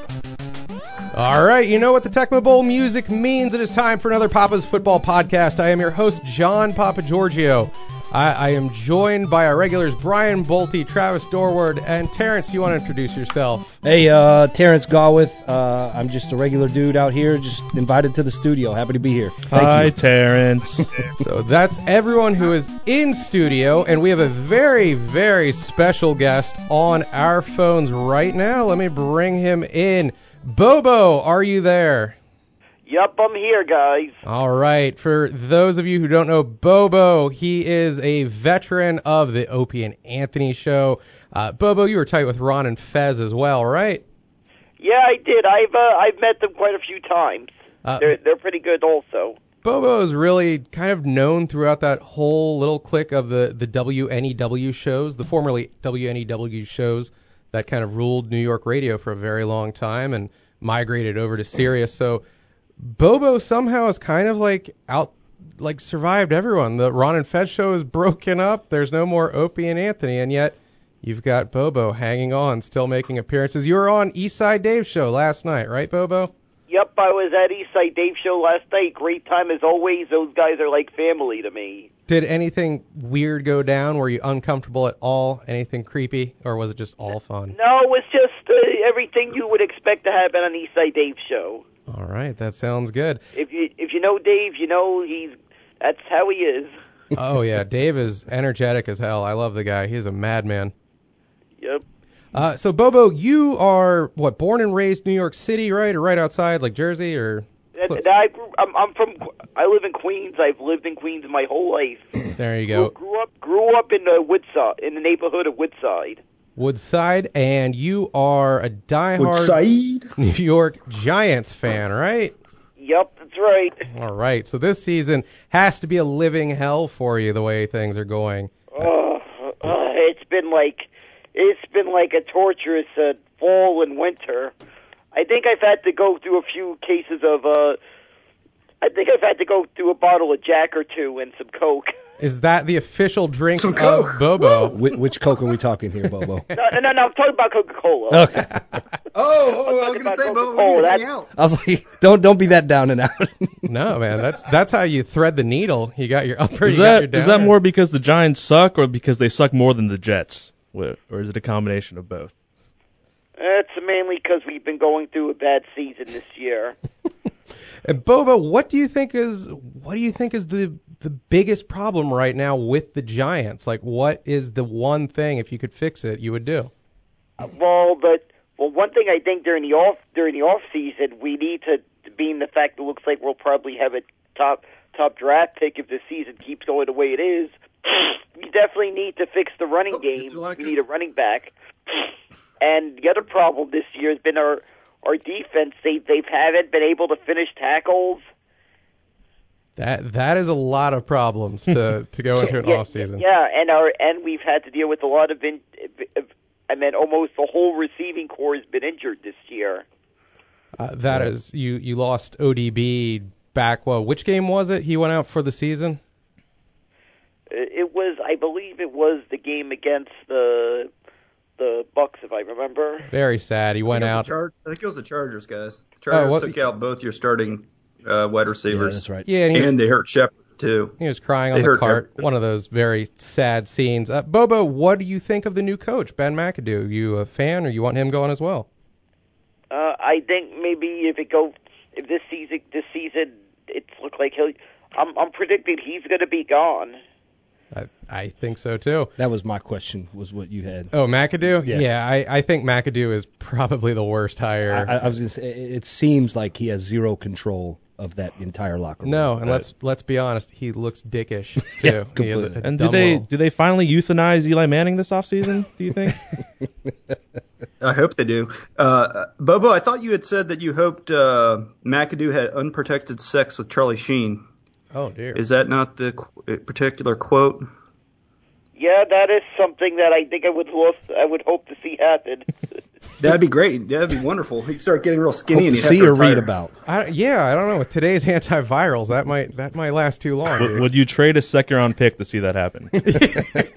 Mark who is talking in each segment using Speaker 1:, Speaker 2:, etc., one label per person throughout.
Speaker 1: All right, you know what the Tecmo Bowl music means. It is time for another Papa's Football Podcast. I am your host, John Papagiorgio. I am joined by our regulars, Brian Bolte, Travis Dorward, and Terrence. You want to introduce yourself?
Speaker 2: Hey, Terrence Gawith. I'm just a regular dude out here, just invited to the studio. Happy to be here.
Speaker 3: Thank you. Terrence.
Speaker 1: So that's everyone who is in studio, and we have a very, very special guest on our phones right now. Let me bring him in. Bobo, are you there?
Speaker 4: Yep, I'm here, guys.
Speaker 1: All right. For those of you who don't know Bobo, he is a veteran of the Opie and Anthony show. Bobo, you were tight with Ron and Fez as well, right?
Speaker 4: Yeah, I did. I've met them quite a few times. They're pretty good also.
Speaker 1: Bobo is really kind of known throughout that whole little clique of the WNEW shows, the formerly WNEW shows that kind of ruled New York radio for a very long time and migrated over to Sirius. So Bobo somehow has kind of survived everyone. The Ron and Fez show is broken up. There's no more Opie and Anthony, and yet you've got Bobo hanging on, still making appearances. You were on Eastside Dave's show last night, right, Bobo?
Speaker 4: Yep, I was at Eastside Dave's show last night. Great time as always. Those guys are like family to me.
Speaker 1: Did anything weird go down? Were you uncomfortable at all? Anything creepy? Or was it just all fun?
Speaker 4: No, it was just everything you would expect to happen on Eastside Dave's show.
Speaker 1: All right, that sounds good.
Speaker 4: If you know Dave, you know that's how he is.
Speaker 1: Oh, yeah, Dave is energetic as hell. I love the guy. He's a madman.
Speaker 4: Yep.
Speaker 1: So, Bobo, you are, born and raised New York City, right? Or right outside, like Jersey, or?
Speaker 4: I live in Queens. I've lived in Queens my whole life.
Speaker 1: There you go.
Speaker 4: Grew up in Woodside, in the neighborhood of Woodside.
Speaker 1: Woodside, and you are a diehard New York Giants fan, right?
Speaker 4: Yep, that's right.
Speaker 1: All right, so this season has to be a living hell for you, the way things are going.
Speaker 4: It's been like a torturous fall and winter. I think I've had to go through a few cases of I think I've had to go through a bottle of Jack or two and some Coke.
Speaker 1: Is that the official drink of Bobo?
Speaker 2: Which Coke are we talking here, Bobo?
Speaker 4: No, I'm talking about Coca-Cola.
Speaker 2: Okay.
Speaker 5: I was going to say, Bobo, hang out.
Speaker 2: I was like, don't be that down and out.
Speaker 1: No, man, that's how you thread the needle. You got your upper,
Speaker 3: is that more because the Giants suck or because they suck more than the Jets? Or is it a combination of both?
Speaker 4: It's mainly because we've been going through a bad season this year.
Speaker 1: And Bobo, what do you think is the biggest problem right now with the Giants? Like, what is the one thing, if you could fix it, you would do?
Speaker 4: Well, one thing I think during the off season we need to, being the fact that it looks like we'll probably have a top draft pick if the season keeps going the way it is. We definitely need to fix the running game. We need a running back. And the other problem this year has been our defense. They haven't been able to finish tackles.
Speaker 1: That is a lot of problems to go into an off season.
Speaker 4: Yeah, and we've had to deal with a lot of almost the whole receiving corps has been injured this year.
Speaker 1: That is, you lost ODB back. Well, which game was it? He went out for the season.
Speaker 4: I believe it was the game against the Bucks, if I remember.
Speaker 1: Very sad. He went out.
Speaker 5: I think it was the Chargers, guys. The Chargers took out both your starting wide receivers.
Speaker 2: Yeah, that's right.
Speaker 1: Yeah,
Speaker 5: and they hurt Shepard, too.
Speaker 1: He was crying on the cart. One of those very sad scenes. Bobo, what do you think of the new coach, Ben McAdoo? You a fan, or you want him going as well?
Speaker 4: I think maybe if this season it's looked like I'm predicting he's going to be gone.
Speaker 1: I think so, too.
Speaker 2: That was my question, was what you had.
Speaker 1: Oh, McAdoo?
Speaker 2: Yeah,
Speaker 1: I think McAdoo is probably the worst hire.
Speaker 2: I was going to say, it seems like he has zero control of that entire locker room.
Speaker 1: No, and let's be honest, he looks dickish, too.
Speaker 2: Yeah, completely.
Speaker 3: And do they finally euthanize Eli Manning this offseason, do you think?
Speaker 5: I hope they do. Bobo, I thought you had said that you hoped McAdoo had unprotected sex with Charlie Sheen.
Speaker 1: Oh, dear.
Speaker 5: Is that not the particular quote?
Speaker 4: Yeah, that is something that I think I would hope to see happen.
Speaker 5: That'd be great. That'd be wonderful. He'd start getting real skinny and he'd
Speaker 2: see or read about.
Speaker 1: I don't know. With today's antivirals, that might last too long.
Speaker 3: Would you trade a second-round pick to see that happen?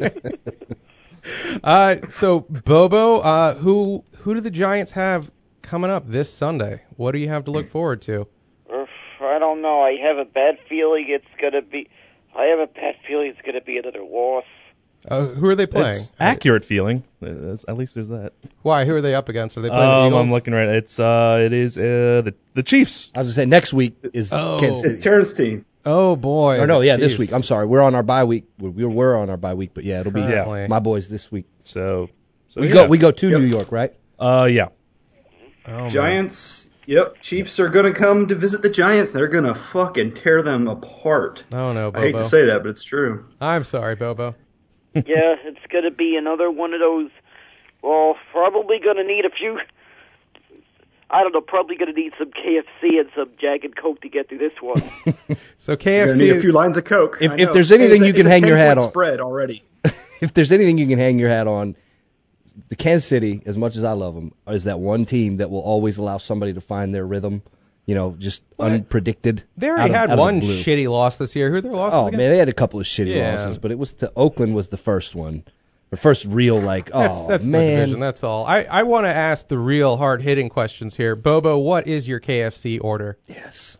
Speaker 1: So Bobo, who do the Giants have coming up this Sunday. What do you have to look forward to?
Speaker 4: I don't know. I have a bad feeling it's gonna be another loss.
Speaker 1: Who are they playing?
Speaker 3: It's accurate feeling. At least there's that.
Speaker 1: Why? Who are they up against? Are they playing the Eagles?
Speaker 3: I'm looking right. It is the Chiefs.
Speaker 2: I was gonna say next week is Kansas City.
Speaker 5: It's Terrence's team.
Speaker 1: Oh boy.
Speaker 2: Or no, yeah,
Speaker 1: Chiefs.
Speaker 2: this week. I'm sorry, we're on our bye week. We're on our bye week, but yeah, it'll be
Speaker 1: Currently.
Speaker 2: my boys this week.
Speaker 3: So
Speaker 2: We
Speaker 3: yeah.
Speaker 2: go to
Speaker 5: Yep.
Speaker 2: New York, right?
Speaker 3: Yeah.
Speaker 1: Oh, man.
Speaker 5: Giants. Yep, Chiefs are gonna come to visit the Giants. They're gonna fucking tear them apart.
Speaker 1: Oh no, Bobo.
Speaker 5: I hate to say that, but it's true.
Speaker 1: I'm sorry, Bobo.
Speaker 4: Yeah, it's gonna be another one of those. Well, probably gonna need a few. I don't know. Probably gonna need some KFC and some Jack and Coke to get through this one.
Speaker 1: So
Speaker 5: You're gonna
Speaker 1: KFC.
Speaker 5: need a few lines of Coke.
Speaker 2: If
Speaker 5: I know.
Speaker 2: there's anything
Speaker 5: It's a-
Speaker 2: you can
Speaker 5: it's a
Speaker 2: hang your
Speaker 5: 10-point
Speaker 2: hat on-
Speaker 5: spread already.
Speaker 2: If there's anything you can hang your hat on, the Kansas City, as much as I love them, is that one team that will always allow somebody to find their rhythm. You know, just unpredicted.
Speaker 1: They already had one shitty loss this year. Who are their losses
Speaker 2: Oh
Speaker 1: again?
Speaker 2: man, they had a couple of shitty
Speaker 1: Yeah.
Speaker 2: losses, but it was to Oakland was the first one, the first real
Speaker 1: That's the division.
Speaker 2: man.
Speaker 1: That's all. I want to ask the real hard-hitting questions here. Bobo, what is your KFC order?
Speaker 2: Yes.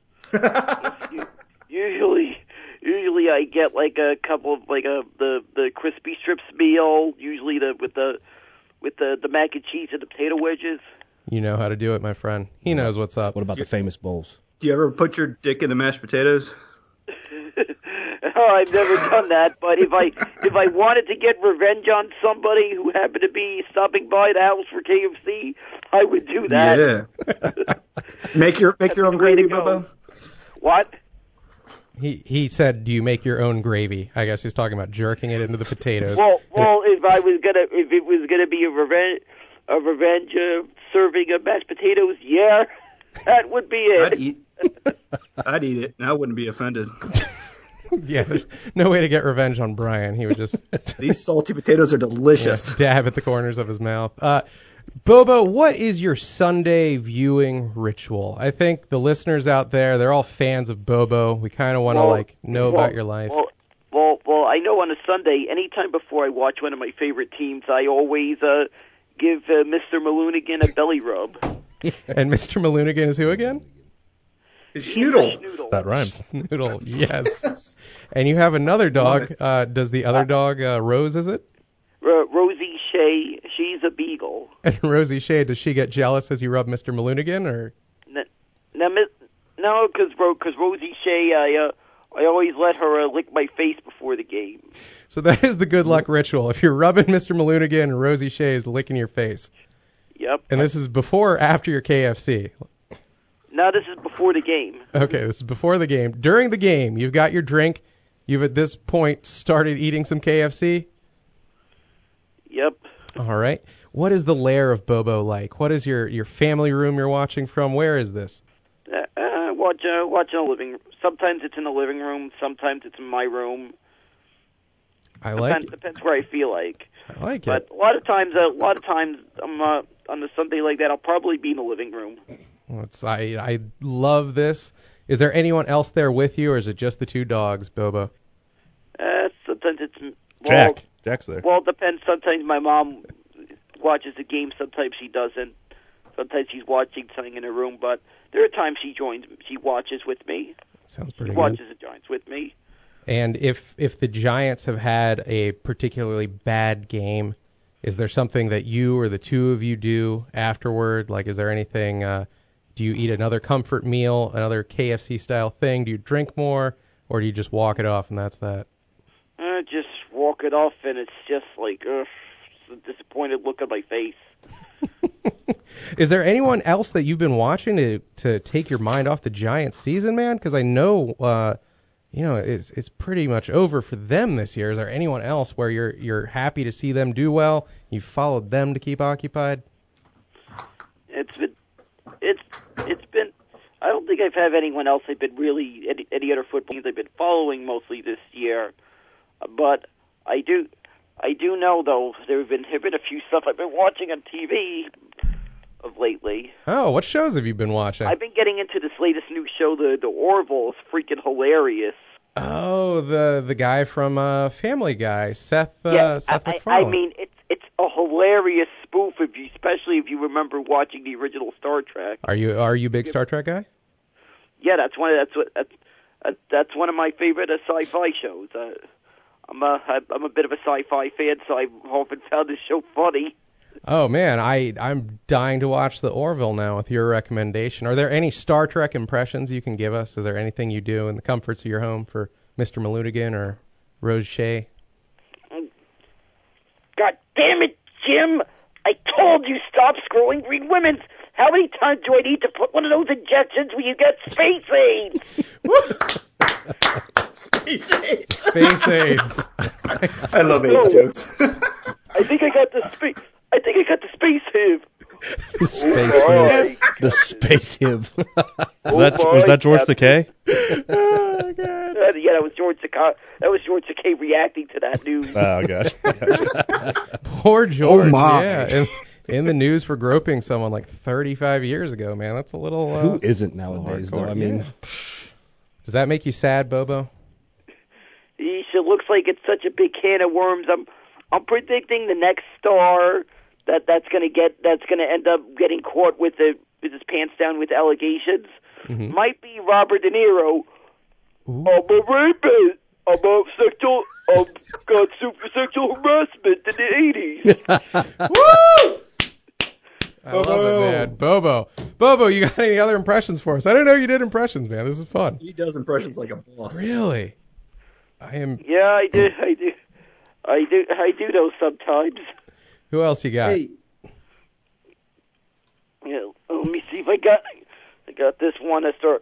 Speaker 4: Usually I get like a couple of the crispy strips meal. Usually with the mac and cheese and the potato wedges.
Speaker 1: You know how to do it, my friend. He knows what's up.
Speaker 2: What about the famous bowls?
Speaker 5: Do you ever put your dick in the mashed potatoes?
Speaker 4: Oh, I've never done that, but if I wanted to get revenge on somebody who happened to be stopping by the house for KFC, I would do that.
Speaker 5: Yeah. make your own
Speaker 4: way to
Speaker 5: gravy,
Speaker 4: go.
Speaker 5: Bobo.
Speaker 4: What?
Speaker 1: He said, do you make your own gravy? I guess he's talking about jerking it into the potatoes.
Speaker 4: Well, if it was gonna be a revenge serving of mashed potatoes, yeah, that would be it.
Speaker 5: I'd eat it, and I wouldn't be offended.
Speaker 1: Yeah, there's no way to get revenge on Brian. He would just
Speaker 5: These salty potatoes are delicious.
Speaker 1: dab at the corners of his mouth. Bobo, what is your Sunday viewing ritual? I think the listeners out there, they're all fans of Bobo. We kind of want to know about your life.
Speaker 4: Well, I know on a Sunday, anytime before I watch one of my favorite teams, I always give Mr. Maloonigan a belly rub.
Speaker 1: And Mr. Maloonigan is who again?
Speaker 5: It's Schnoodle.
Speaker 4: Noodle.
Speaker 3: That rhymes.
Speaker 1: Noodle, yes. And you have another dog. Does the other dog, Rose, is it?
Speaker 4: Rosie Shea, she's a beagle.
Speaker 1: And Rosie Shea, does she get jealous as you rub Mr. Maloonigan, or?
Speaker 4: No, because Rosie Shea, I always let her lick my face before the game.
Speaker 1: So that is the good luck ritual. If you're rubbing Mr. Maloonigan and Rosie Shea is licking your face.
Speaker 4: Yep.
Speaker 1: And this is before or after your KFC?
Speaker 4: No, this is before the game.
Speaker 1: Okay, this is before the game. During the game, you've got your drink. You've at this point started eating some KFC.
Speaker 4: Yep.
Speaker 1: All right. What is the lair of Bobo like? What is your family room you're watching from? Where is this?
Speaker 4: Watch in the living room. Sometimes it's in the living room. Sometimes it's in my room.
Speaker 1: I like it.
Speaker 4: Depends where I feel like.
Speaker 1: I like
Speaker 4: But
Speaker 1: it.
Speaker 4: a lot of times, I'm on a Sunday like that. I'll probably be in the living room.
Speaker 1: I love this. Is there anyone else there with you, or is it just the two dogs, Bobo?
Speaker 4: Sometimes it's
Speaker 3: Jack's there.
Speaker 4: Well, it depends. Sometimes my mom watches the game. Sometimes she doesn't. Sometimes she's watching something in her room. But there are times she watches with me.
Speaker 1: Sounds pretty
Speaker 4: She
Speaker 1: good.
Speaker 4: watches the Giants with me.
Speaker 1: And if the Giants have had a particularly bad game, is there something that you or the two of you do afterward? Like, is there anything? Do you eat another comfort meal, another KFC style thing? Do you drink more, or do you just walk it off and that's that?
Speaker 4: Just walk it off, and it's just like a disappointed look on my face.
Speaker 1: Is there anyone else that you've been watching to take your mind off the Giants season, man? Because I know, it's pretty much over for them this year. Is there anyone else where you're happy to see them do well? You followed them to keep occupied?
Speaker 4: It's been. I don't think I've had anyone else. I've been really any other football teams I've been following mostly this year, but I do know though there have been a few stuff I've been watching on TV of lately.
Speaker 1: Oh, what shows have you been watching?
Speaker 4: I've been getting into this latest new show, the Orville. It's freaking hilarious.
Speaker 1: Oh, the guy from Family Guy, Seth
Speaker 4: Yeah,
Speaker 1: MacFarlane.
Speaker 4: I mean it's a hilarious spoof, especially if you remember watching the original Star Trek.
Speaker 1: Are you a big Star Trek guy?
Speaker 4: Yeah, that's one of my favorite sci-fi shows. I'm a bit of a sci-fi fan, so I've often found this show funny.
Speaker 1: Oh man, I'm dying to watch the Orville now with your recommendation. Are there any Star Trek impressions you can give us? Is there anything you do in the comforts of your home for Mr. Malunigan or Rose Shea?
Speaker 4: God damn it, Jim! I told you stop scrolling Green Women's. How many times do I need to put one of those injections where you get space AIDS?
Speaker 5: Space AIDS.
Speaker 1: Space AIDS.
Speaker 5: I love AIDS jokes.
Speaker 4: I think I got the space HIV.
Speaker 2: The space HIV. The space HIV.
Speaker 3: Was that George Takei?
Speaker 1: Oh god.
Speaker 4: Yeah, that was George Takei. That was George Takei reacting to that news.
Speaker 3: Oh gosh.
Speaker 1: Poor George.
Speaker 5: Oh, my.
Speaker 1: Yeah, in the news for groping someone like 35 years ago, man. That's a little.
Speaker 2: Who isn't nowadays, though?
Speaker 1: hardcore.
Speaker 2: I mean,
Speaker 1: Yeah. Does that make you sad, Bobo?
Speaker 4: It looks like it's such a big can of worms. I'm predicting the next star that's going to end up getting caught with his pants down with allegations might be Robert De Niro.
Speaker 1: Ooh.
Speaker 4: I'm a rapist. I've got sued for sexual harassment in the 80s.
Speaker 1: Woo! I love it, man. Bobo, you got any other impressions for us? I didn't know you did impressions, man. This is fun.
Speaker 5: He does impressions like a boss.
Speaker 1: Really? I am.
Speaker 4: Yeah, I do those sometimes.
Speaker 1: Who else you got?
Speaker 5: Hey,
Speaker 4: Yeah, let me see if I got this one to start.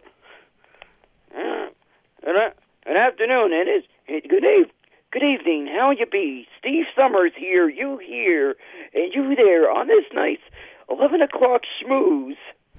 Speaker 4: Good afternoon, good evening. How you be? Steve Summers here, you here, and you there on this nice 11 o'clock schmooze.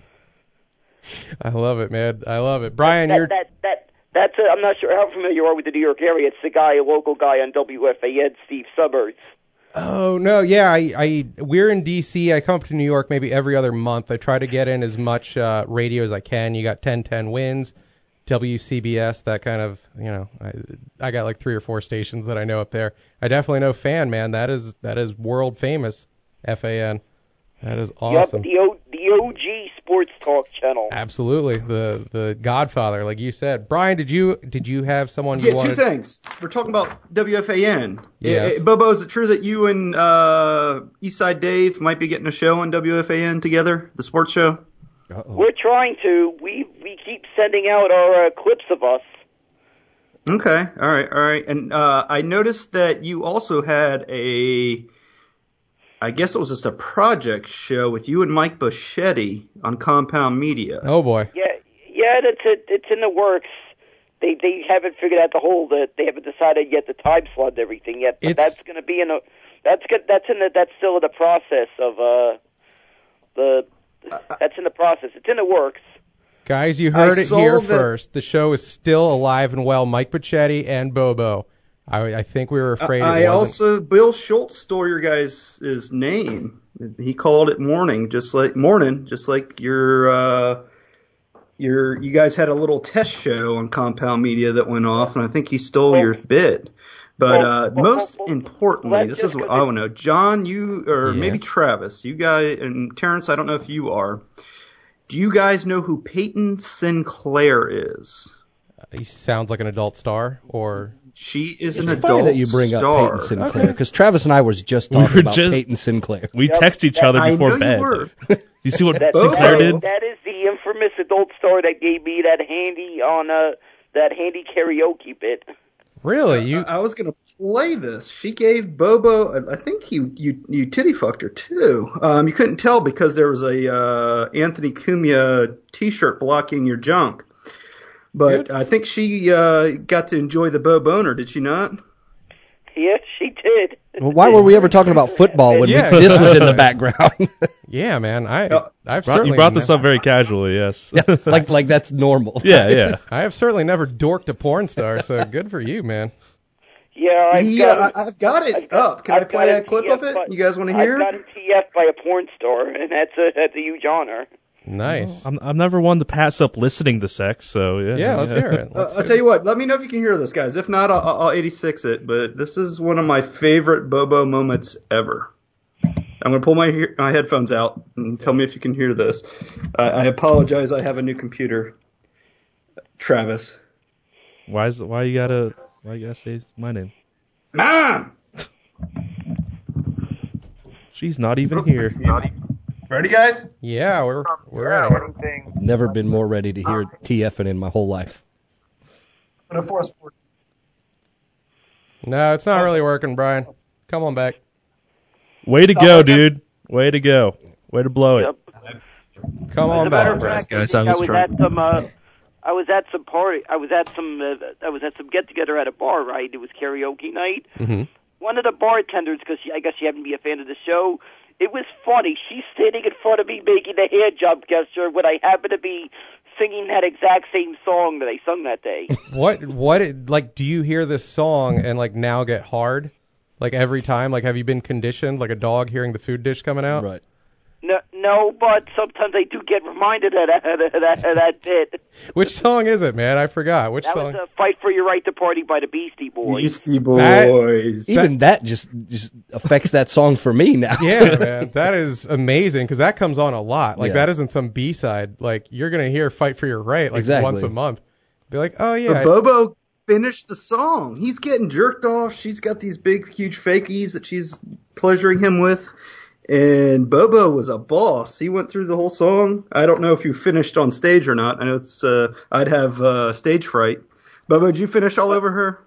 Speaker 1: I love it, man. I love it. Brian,
Speaker 4: That's I'm not sure how familiar you are with the New York area. It's the guy, a local guy on WFAN, Steve Summers.
Speaker 1: Oh no, yeah. We're in DC. I come up to New York maybe every other month. I try to get in as much radio as I can. You got 1010 Wins, WCBS, that kind of, I got like 3 or 4 stations that I know up there. I definitely know Fan, man. That is world famous, FAN. That is awesome.
Speaker 4: Yep, the OG sports talk channel.
Speaker 1: Absolutely, the Godfather, like you said. Brian, did you have someone you wanted?
Speaker 5: two things. We're talking about WFAN.
Speaker 1: Yes.
Speaker 5: Bobo, is it true that you and Eastside Dave might be getting a show on WFAN together, the sports show?
Speaker 2: uh-oh.
Speaker 4: We're trying to. We keep sending out our clips of us.
Speaker 5: Okay, all right. And I noticed that you also had I guess it was just a project show with you and Mike Boschetti on Compound Media.
Speaker 1: Oh boy.
Speaker 4: Yeah, it's in the works. They haven't figured out they haven't decided yet the time slot and everything yet. But that's going to be that's still in the process of that's in the process. It's in the works.
Speaker 1: Guys, you heard it here
Speaker 5: that-
Speaker 1: first. The show is still alive and well. Mike Boschetti and Bobo. I think we were afraid it wasn't.
Speaker 5: Bill Schultz stole your guys' name. He called it Morning, just like you guys had a little test show on Compound Media that went off, and I think he stole your bit. But most importantly, this is what I want to know. John, you, or maybe Travis, you guys, and Terrence, I don't know if you are. Do you guys know who Peyton Sinclair is?
Speaker 1: He sounds like an adult star, or
Speaker 5: She is
Speaker 2: It's
Speaker 5: an
Speaker 2: funny
Speaker 5: adult
Speaker 2: that you bring
Speaker 5: star.
Speaker 2: up Peyton Sinclair, because Travis and I was just talking about
Speaker 3: just-
Speaker 2: Peyton Sinclair.
Speaker 3: We text each other
Speaker 5: I
Speaker 3: before
Speaker 5: know
Speaker 3: bed.
Speaker 5: you were.
Speaker 3: You see what
Speaker 4: That,
Speaker 3: Sinclair did?
Speaker 4: That is the infamous adult star that gave me that handy karaoke bit.
Speaker 1: really
Speaker 5: I was going to play this. She gave Bobo, I think you titty fucked her too. You couldn't tell because there was a Anthony Cumia t-shirt blocking your junk. But I think she got to enjoy the Bo Boner, did she not?
Speaker 4: Yes, she did.
Speaker 2: Well, why were we ever talking about football when
Speaker 1: Yeah.
Speaker 2: this was in the background?
Speaker 1: Yeah, man. I've
Speaker 3: You
Speaker 1: certainly
Speaker 3: brought this up very casually, yes.
Speaker 2: like that's normal.
Speaker 3: Yeah.
Speaker 1: I have certainly never dorked a porn star, so good for you, man.
Speaker 4: Yeah,
Speaker 5: I've got it up. Can I play a clip of it? You guys want to hear?
Speaker 4: I've gotten TF by a porn star, and that's a huge honor.
Speaker 1: Nice.
Speaker 3: I'm never one to pass up listening to sex, so yeah.
Speaker 1: Yeah, let's hear it.
Speaker 5: I'll tell you what. Let me know if you can hear this, guys. If not, I'll 86 it. But this is one of my favorite Bobo moments ever. I'm going to pull my headphones out and tell me if you can hear this. I apologize. I have a new computer. Travis.
Speaker 3: Why you gotta say my name?
Speaker 5: Mom!
Speaker 3: She's not even here.
Speaker 5: Ready, guys?
Speaker 1: Yeah, we're ready.
Speaker 2: Never been more ready to hear TFing in my whole life.
Speaker 1: No, it's not really working, Brian. Come on back.
Speaker 3: Way to go, dude. Way to go. Way to blow it.
Speaker 4: Yep.
Speaker 1: Come on back, Brian.
Speaker 5: Guys,
Speaker 4: I was at some party. I was at some get together at a bar. Right, it was karaoke night.
Speaker 1: Mm-hmm.
Speaker 4: One of the bartenders, because I guess she happened to be a fan of the show. It was funny. She's standing in front of me making the hand jump gesture when I happen to be singing that exact same song that I sung that day.
Speaker 1: Like, do you hear this song and, like, now get hard? Like, every time? Like, have you been conditioned, like a dog hearing the food dish coming out?
Speaker 2: Right.
Speaker 4: No, but sometimes I do get reminded of that bit.
Speaker 1: Which song is it, man? I forgot. Which
Speaker 4: that
Speaker 1: song?
Speaker 4: was Fight for Your Right to Party by the Beastie Boys.
Speaker 5: Beastie Boys.
Speaker 2: Even that just affects that song for me now.
Speaker 1: Yeah, man. That is amazing because that comes on a lot. Like,
Speaker 2: Yeah.
Speaker 1: that isn't some B-side. Like, you're going to hear Fight for Your Right, like,
Speaker 2: Exactly.
Speaker 1: once a month. Be like, oh, yeah.
Speaker 5: But Bobo finished the song. He's getting jerked off. She's got these big, huge fakies that she's pleasuring him with. And Bobo was a boss. He went through the whole song. I don't know if you finished on stage or not. I know it's I'd have stage fright. Bobo, did you finish all over her?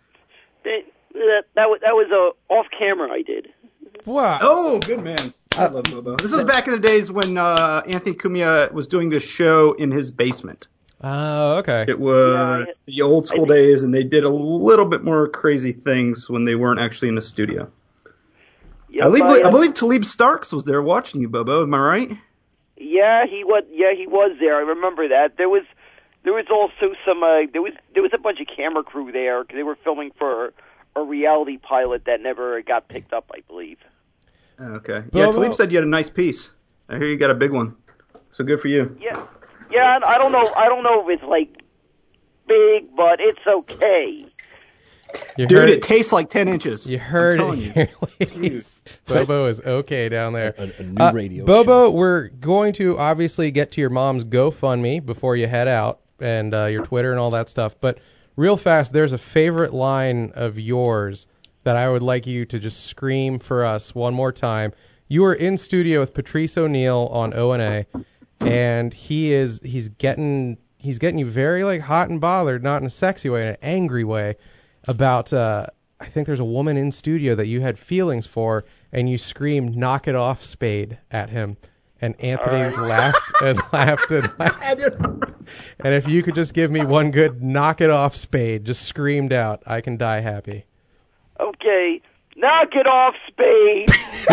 Speaker 4: That was off camera. I did.
Speaker 1: Wow.
Speaker 5: Oh, good man. I love Bobo. This was back in the days when Anthony Cumia was doing this show in his basement.
Speaker 1: Oh, okay.
Speaker 5: It was the old school days, and they did a little bit more crazy things when they weren't actually in the studio.
Speaker 4: Yep,
Speaker 5: I believe Talib Starks was there watching you, Bobo. Am I right?
Speaker 4: Yeah, he was. Yeah, he was there. I remember that. There was also some. There was a bunch of camera crew there because they were filming for a reality pilot that never got picked up, I believe.
Speaker 5: Okay. Yeah, Talib said you had a nice piece. I hear you got a big one. So good for you.
Speaker 4: Yeah. I don't know if it's like big, but it's okay.
Speaker 5: Dude, it tastes like 10 inches.
Speaker 1: You heard
Speaker 5: I'm
Speaker 1: it
Speaker 5: telling
Speaker 1: here, ladies. Bobo is okay down there.
Speaker 2: A new radio
Speaker 1: Bobo, we're going to obviously get to your mom's GoFundMe before you head out and your Twitter and all that stuff. But real fast, there's a favorite line of yours that I would like you to just scream for us one more time. You were in studio with Patrice O'Neal on O&A, and he's getting you very like hot and bothered, not in a sexy way, in an angry way, about I think there's a woman in studio that you had feelings for, and you screamed "Knock it off, Spade" at him, and Anthony laughed and laughed and laughed. And if you could just give me one good "Knock it off, Spade," just screamed out, I can die happy.
Speaker 4: Okay. Knock it off, Spade.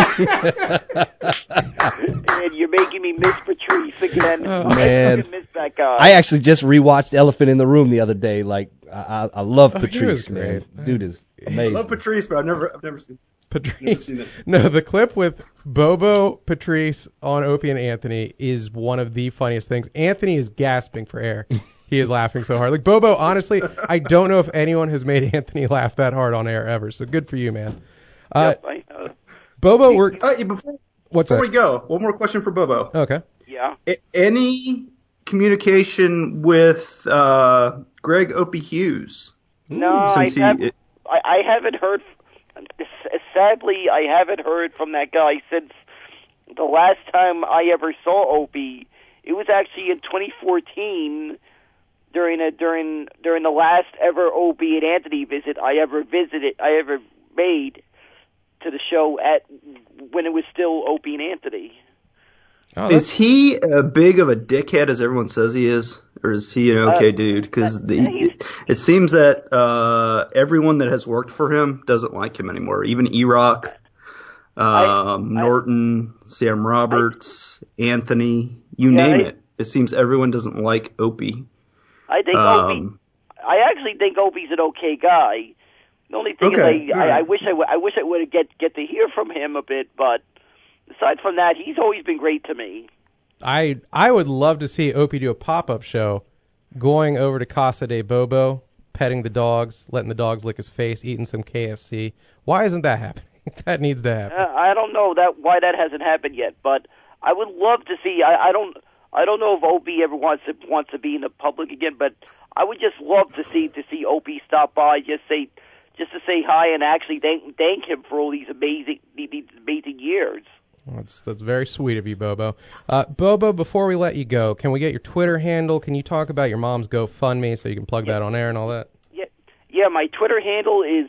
Speaker 4: And you're making me miss Patrice again.
Speaker 2: Oh, man.
Speaker 4: I fucking miss that guy.
Speaker 2: I actually just rewatched Elephant in the Room the other day. Like, I love Patrice,
Speaker 1: he was
Speaker 2: man.
Speaker 1: great.
Speaker 2: Dude is
Speaker 5: I
Speaker 2: amazing.
Speaker 5: love Patrice, but I've never seen
Speaker 1: Patrice.
Speaker 5: seen it.
Speaker 1: No, the clip with Bobo, Patrice on Opie and Anthony is one of the funniest things. Anthony is gasping for air. He is laughing so hard. Like, Bobo, honestly, I don't know if anyone has made Anthony laugh that hard on air ever. So good for you, man.
Speaker 4: Yep, I know.
Speaker 1: Bobo, we're...
Speaker 5: Before we go, one more question for Bobo.
Speaker 1: Okay.
Speaker 4: Yeah.
Speaker 5: Any communication with Greg Opie Hughes?
Speaker 4: No, I haven't heard. Sadly, I haven't heard from that guy since the last time I ever saw Opie. It was actually in 2014 during the last ever Opie and Anthony visit I ever made to the show when it was still Opie and Anthony.
Speaker 1: Oh,
Speaker 5: is he as big of a dickhead as everyone says he is, or is he an okay dude? Because it seems that everyone that has worked for him doesn't like him anymore. Even E-Rock, Norton, Sam Roberts, Anthony, you name it. It seems everyone doesn't like Opie.
Speaker 4: I think I actually think Opie's an okay guy. The only thing is I wish I would get to hear from him a bit, but aside from that, he's always been great to me.
Speaker 1: I would love to see Opie do a pop-up show, going over to Casa de Bobo, petting the dogs, letting the dogs lick his face, eating some KFC. Why isn't that happening? That needs to happen.
Speaker 4: I don't know why that hasn't happened yet, but I would love to see. I don't know if Opie ever wants to be in the public again, but I would just love to see Opie stop by, just to say hi and actually thank him for all these amazing years.
Speaker 1: That's very sweet of you, Bobo. Bobo, before we let you go, can we get your Twitter handle? Can you talk about your mom's GoFundMe so you can plug that on air and all that?
Speaker 4: Yeah, my Twitter handle is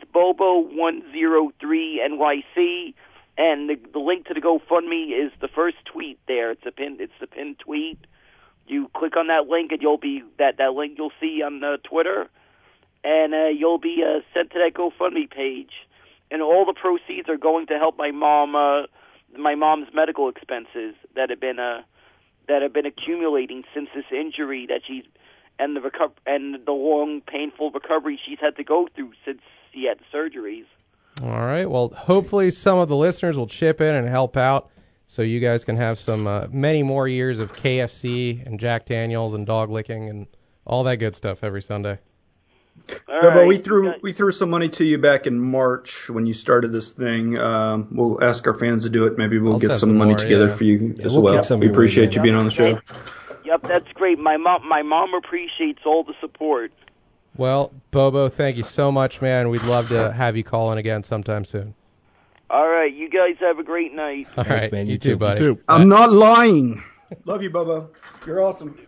Speaker 4: Bobo103NYC, and the link to the GoFundMe is the first tweet there. It's the pinned tweet. You click on that link, and you'll be that link you'll see on Twitter, and you'll be sent to that GoFundMe page. And all the proceeds are going to help my mom's medical expenses that have been accumulating since this injury that she's. And the long, painful recovery she's had to go through since she had the surgeries.
Speaker 1: All right. Well, hopefully some of the listeners will chip in and help out so you guys can have some many more years of KFC and Jack Daniels and dog licking and all that good stuff every Sunday.
Speaker 5: But we threw some money to you back in March when you started this thing. We'll ask our fans to do it. Maybe we'll get some money together for you as well. We appreciate you being on the show.
Speaker 4: Yep, that's great. My mom appreciates all the support.
Speaker 1: Well, Bobo, thank you so much, man. We'd love to have you call in again sometime soon.
Speaker 4: All right, you guys have a great night.
Speaker 1: All right,
Speaker 2: man.
Speaker 1: You too, buddy.
Speaker 2: You too.
Speaker 5: I'm not lying. Love you, Bobo. You're awesome.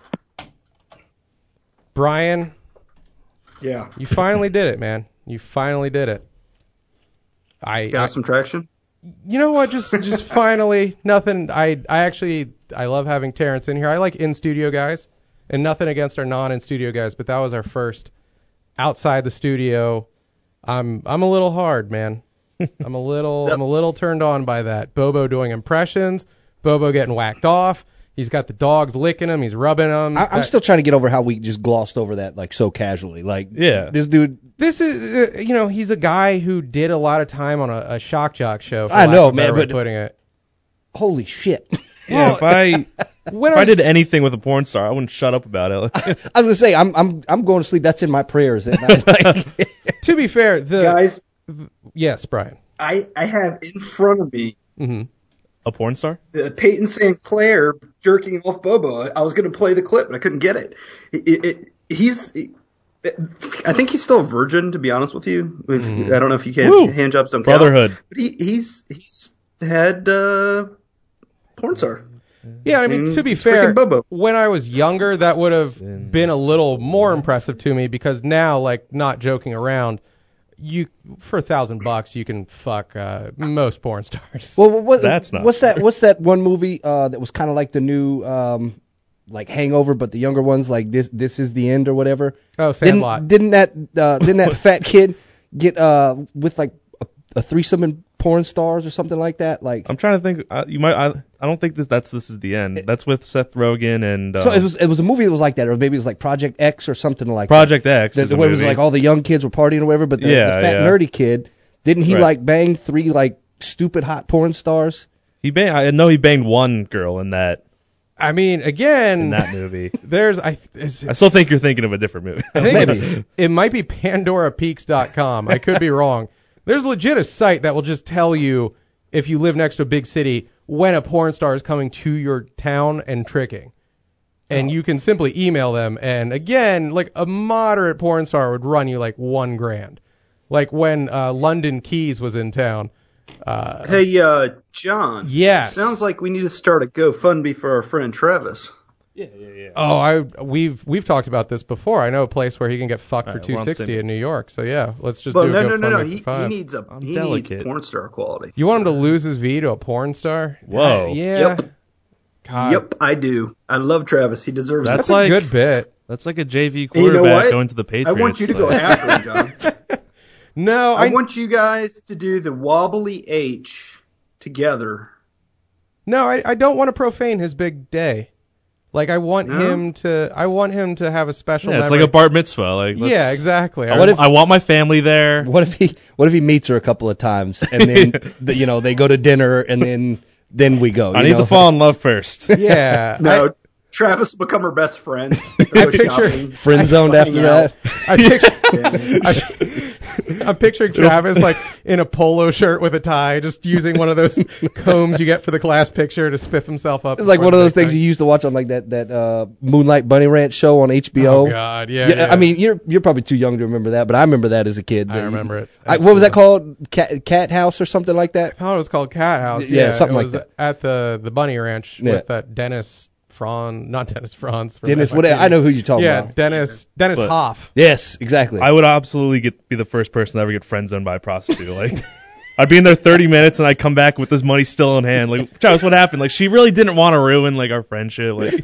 Speaker 1: Brian.
Speaker 5: Yeah.
Speaker 1: You finally did it, man. You finally did it.
Speaker 5: Got some traction?
Speaker 1: You know what? Just finally, nothing. I love having Terrence in here. I like in-studio guys, and nothing against our non-in-studio guys, but that was our first outside the studio. I'm a little hard, man. I'm a little turned on by that. Bobo doing impressions, Bobo getting whacked off. He's got the dogs licking him. He's rubbing them.
Speaker 2: I'm still trying to get over how we just glossed over that like so casually. Like,
Speaker 3: yeah,
Speaker 2: this dude.
Speaker 1: This is, he's a guy who did a lot of time on a shock jock show.
Speaker 2: I know, man, but
Speaker 1: putting it.
Speaker 2: Holy shit.
Speaker 3: Yeah, if I did anything with a porn star, I wouldn't shut up about it.
Speaker 2: I was gonna say I'm going to sleep. That's in my prayers at night.
Speaker 1: To be fair,
Speaker 5: guys.
Speaker 1: Yes, Brian.
Speaker 5: I have in front of me.
Speaker 1: Mm-hmm.
Speaker 3: A porn star?
Speaker 5: Peyton St. Clair jerking off Bobo. I was going to play the clip, but I couldn't get it. I think he's still a virgin, to be honest with you. I don't know if you can. Hand jobs don't count.
Speaker 3: Brotherhood.
Speaker 5: But he's had porn star.
Speaker 1: Yeah, I mean, to be fair, when I was younger, that would have been a little more impressive to me because now, like, not joking around, for $1,000 you can fuck most porn stars.
Speaker 2: Well,
Speaker 3: that's not.
Speaker 2: What's that one movie that was kind of like the new like Hangover, but the younger ones like this is the end or whatever?
Speaker 1: Oh, Sandlot.
Speaker 2: Didn't that fat kid get with like a threesome in porn stars or something like that? Like,
Speaker 3: I'm trying to think. I don't think this is the end. That's with Seth Rogen and.
Speaker 2: So it was a movie that was like that, or maybe it was like Project X or something like
Speaker 3: Project
Speaker 2: that.
Speaker 3: X.
Speaker 2: Where it was like all the young kids were partying or whatever, but the fat nerdy kid, didn't he like bang 3 like stupid hot porn stars?
Speaker 3: I know he banged one girl in that.
Speaker 1: I mean, again,
Speaker 3: in that movie,
Speaker 1: I
Speaker 3: still think you're thinking of a different movie.
Speaker 1: I think it might be PandoraPeaks.com. I could be wrong. There's legit a site that will just tell you if you live next to a big city when a porn star is coming to your town and tricking. And you can simply email them. And again, like a moderate porn star would run you like $1,000. Like when London Keys was in town.
Speaker 5: Hey, John.
Speaker 1: Yes.
Speaker 5: Sounds like we need to start a GoFundMe for our friend Travis.
Speaker 3: Yeah.
Speaker 1: Oh, we've talked about this before. I know a place where he can get fucked for $260 in New York. So yeah, let's just do a GoFundMe for $5.
Speaker 5: He needs porn star quality.
Speaker 1: You want him to lose his V to a porn star?
Speaker 3: Whoa.
Speaker 1: Yeah.
Speaker 5: Yep.
Speaker 1: God.
Speaker 5: Yep, I do. I love Travis. He deserves it.
Speaker 1: That's a good bit.
Speaker 3: That's like a JV quarterback going to the Patriots.
Speaker 5: I want you to go after him, John.
Speaker 1: No,
Speaker 5: I want you guys to do the wobbly H together.
Speaker 1: No, I don't want to profane his big day. Like I want him to have a special.
Speaker 3: Yeah, it's
Speaker 1: memory.
Speaker 3: like a bar mitzvah. Like,
Speaker 1: yeah, exactly.
Speaker 3: I want my family there.
Speaker 2: What if he meets her a couple of times and then they go to dinner and then we go.
Speaker 3: I need to fall in love first.
Speaker 1: Yeah.
Speaker 5: No, Travis will become her best friend.
Speaker 1: I picture
Speaker 2: friend zoned after that.
Speaker 1: I'm picturing Travis like in a polo shirt with a tie, just using one of those combs you get for the class picture to spiff himself up.
Speaker 2: It's like one of those things you used to watch on like that Moonlight Bunny Ranch show on HBO.
Speaker 1: Oh God, yeah.
Speaker 2: I mean, you're probably too young to remember that, but I remember that as a kid.
Speaker 1: I remember it.
Speaker 2: What was that called? Cat House or something like that?
Speaker 1: I thought it was called Cat House.
Speaker 2: Yeah, something
Speaker 1: it
Speaker 2: like
Speaker 1: was
Speaker 2: that.
Speaker 1: At the Bunny Ranch with that Dennis not Dennis Franz.
Speaker 2: Dennis, whatever. I know who you're talking about.
Speaker 1: Dennis Hoff.
Speaker 2: Yes, exactly.
Speaker 3: I would absolutely be the first person to ever get friend zoned by a prostitute. Like, I'd be in there 30 minutes and I'd come back with this money still in hand. Like, Travis, what happened? Like, she really didn't want to ruin like our friendship. Like,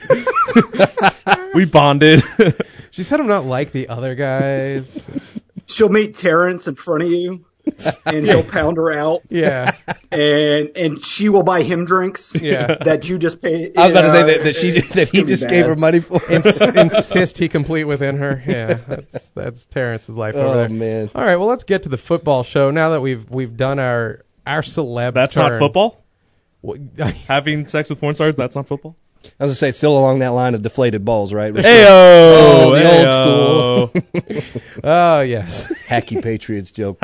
Speaker 3: we bonded.
Speaker 1: She said I'm not like the other guys.
Speaker 5: She'll meet Terrence in front of you, and he'll pound her out.
Speaker 1: Yeah.
Speaker 5: And she will buy him drinks.
Speaker 1: Yeah.
Speaker 5: That you just pay.
Speaker 2: I was about to say that he just gave her money for.
Speaker 1: Insist he complete within her. Yeah, that's Terrence's life over there.
Speaker 2: Oh man.
Speaker 1: All right, well let's get to the football show now that we've done our celeb.
Speaker 3: That's
Speaker 1: turn.
Speaker 3: not football. Having sex with porn stars, that's not football.
Speaker 2: I was gonna say it's still along that line of deflated balls, right?
Speaker 3: Heyo,
Speaker 2: the old school.
Speaker 1: Oh yes.
Speaker 2: Hacky Patriots joke.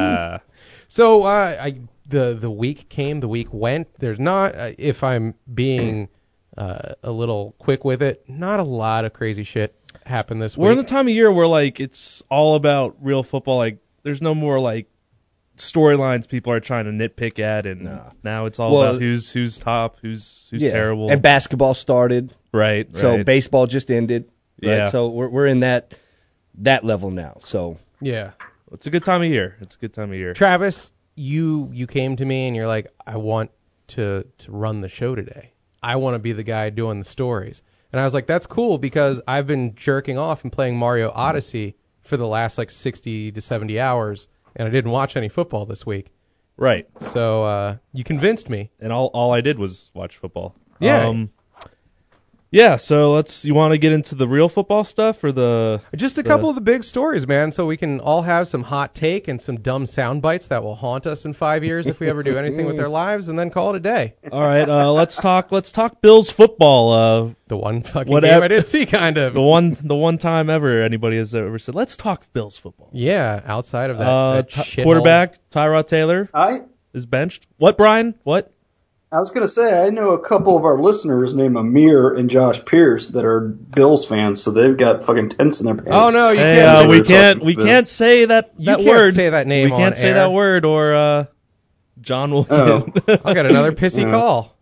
Speaker 1: So the week came, the week went. There's not, if I'm being a little quick with it, not a lot of crazy shit happened this week.
Speaker 3: We're in the time of year where like it's all about real football. Like there's no more like storylines people are trying to nitpick at, and now it's all about who's top, who's terrible.
Speaker 2: And basketball started.
Speaker 3: Right.
Speaker 2: So baseball just ended. Right?
Speaker 3: Yeah.
Speaker 2: So we're in that level now. So
Speaker 1: yeah.
Speaker 3: It's a good time of year.
Speaker 1: Travis, you came to me and you're like, I want to run the show today. I want to be the guy doing the stories. And I was like, that's cool because I've been jerking off and playing Mario Odyssey for the last like 60 to 70 hours, and I didn't watch any football this week.
Speaker 3: Right.
Speaker 1: So you convinced me.
Speaker 3: And all I did was watch football.
Speaker 1: Yeah.
Speaker 3: Yeah, so you want to get into the real football stuff or
Speaker 1: just a couple of the big stories, man, so we can all have some hot take and some dumb sound bites that will haunt us in 5 years if we ever do anything with our lives, and then call it a day.
Speaker 3: All right, let's talk Bills football.
Speaker 1: The one fucking game I didn't see, kind of.
Speaker 3: The one time ever anybody has ever said, let's talk Bills football.
Speaker 1: Yeah, outside of that
Speaker 3: quarterback Tyrod Taylor is benched. What, Brian? What?
Speaker 5: I was going to say, I know a couple of our listeners named Amir and Josh Pierce that are Bills fans, so they've got fucking tents in their pants.
Speaker 1: Oh no,
Speaker 3: we can't say that
Speaker 1: you
Speaker 3: word.
Speaker 1: Can't say that name.
Speaker 3: We can't say that word, or John will.
Speaker 1: I got another pissy call.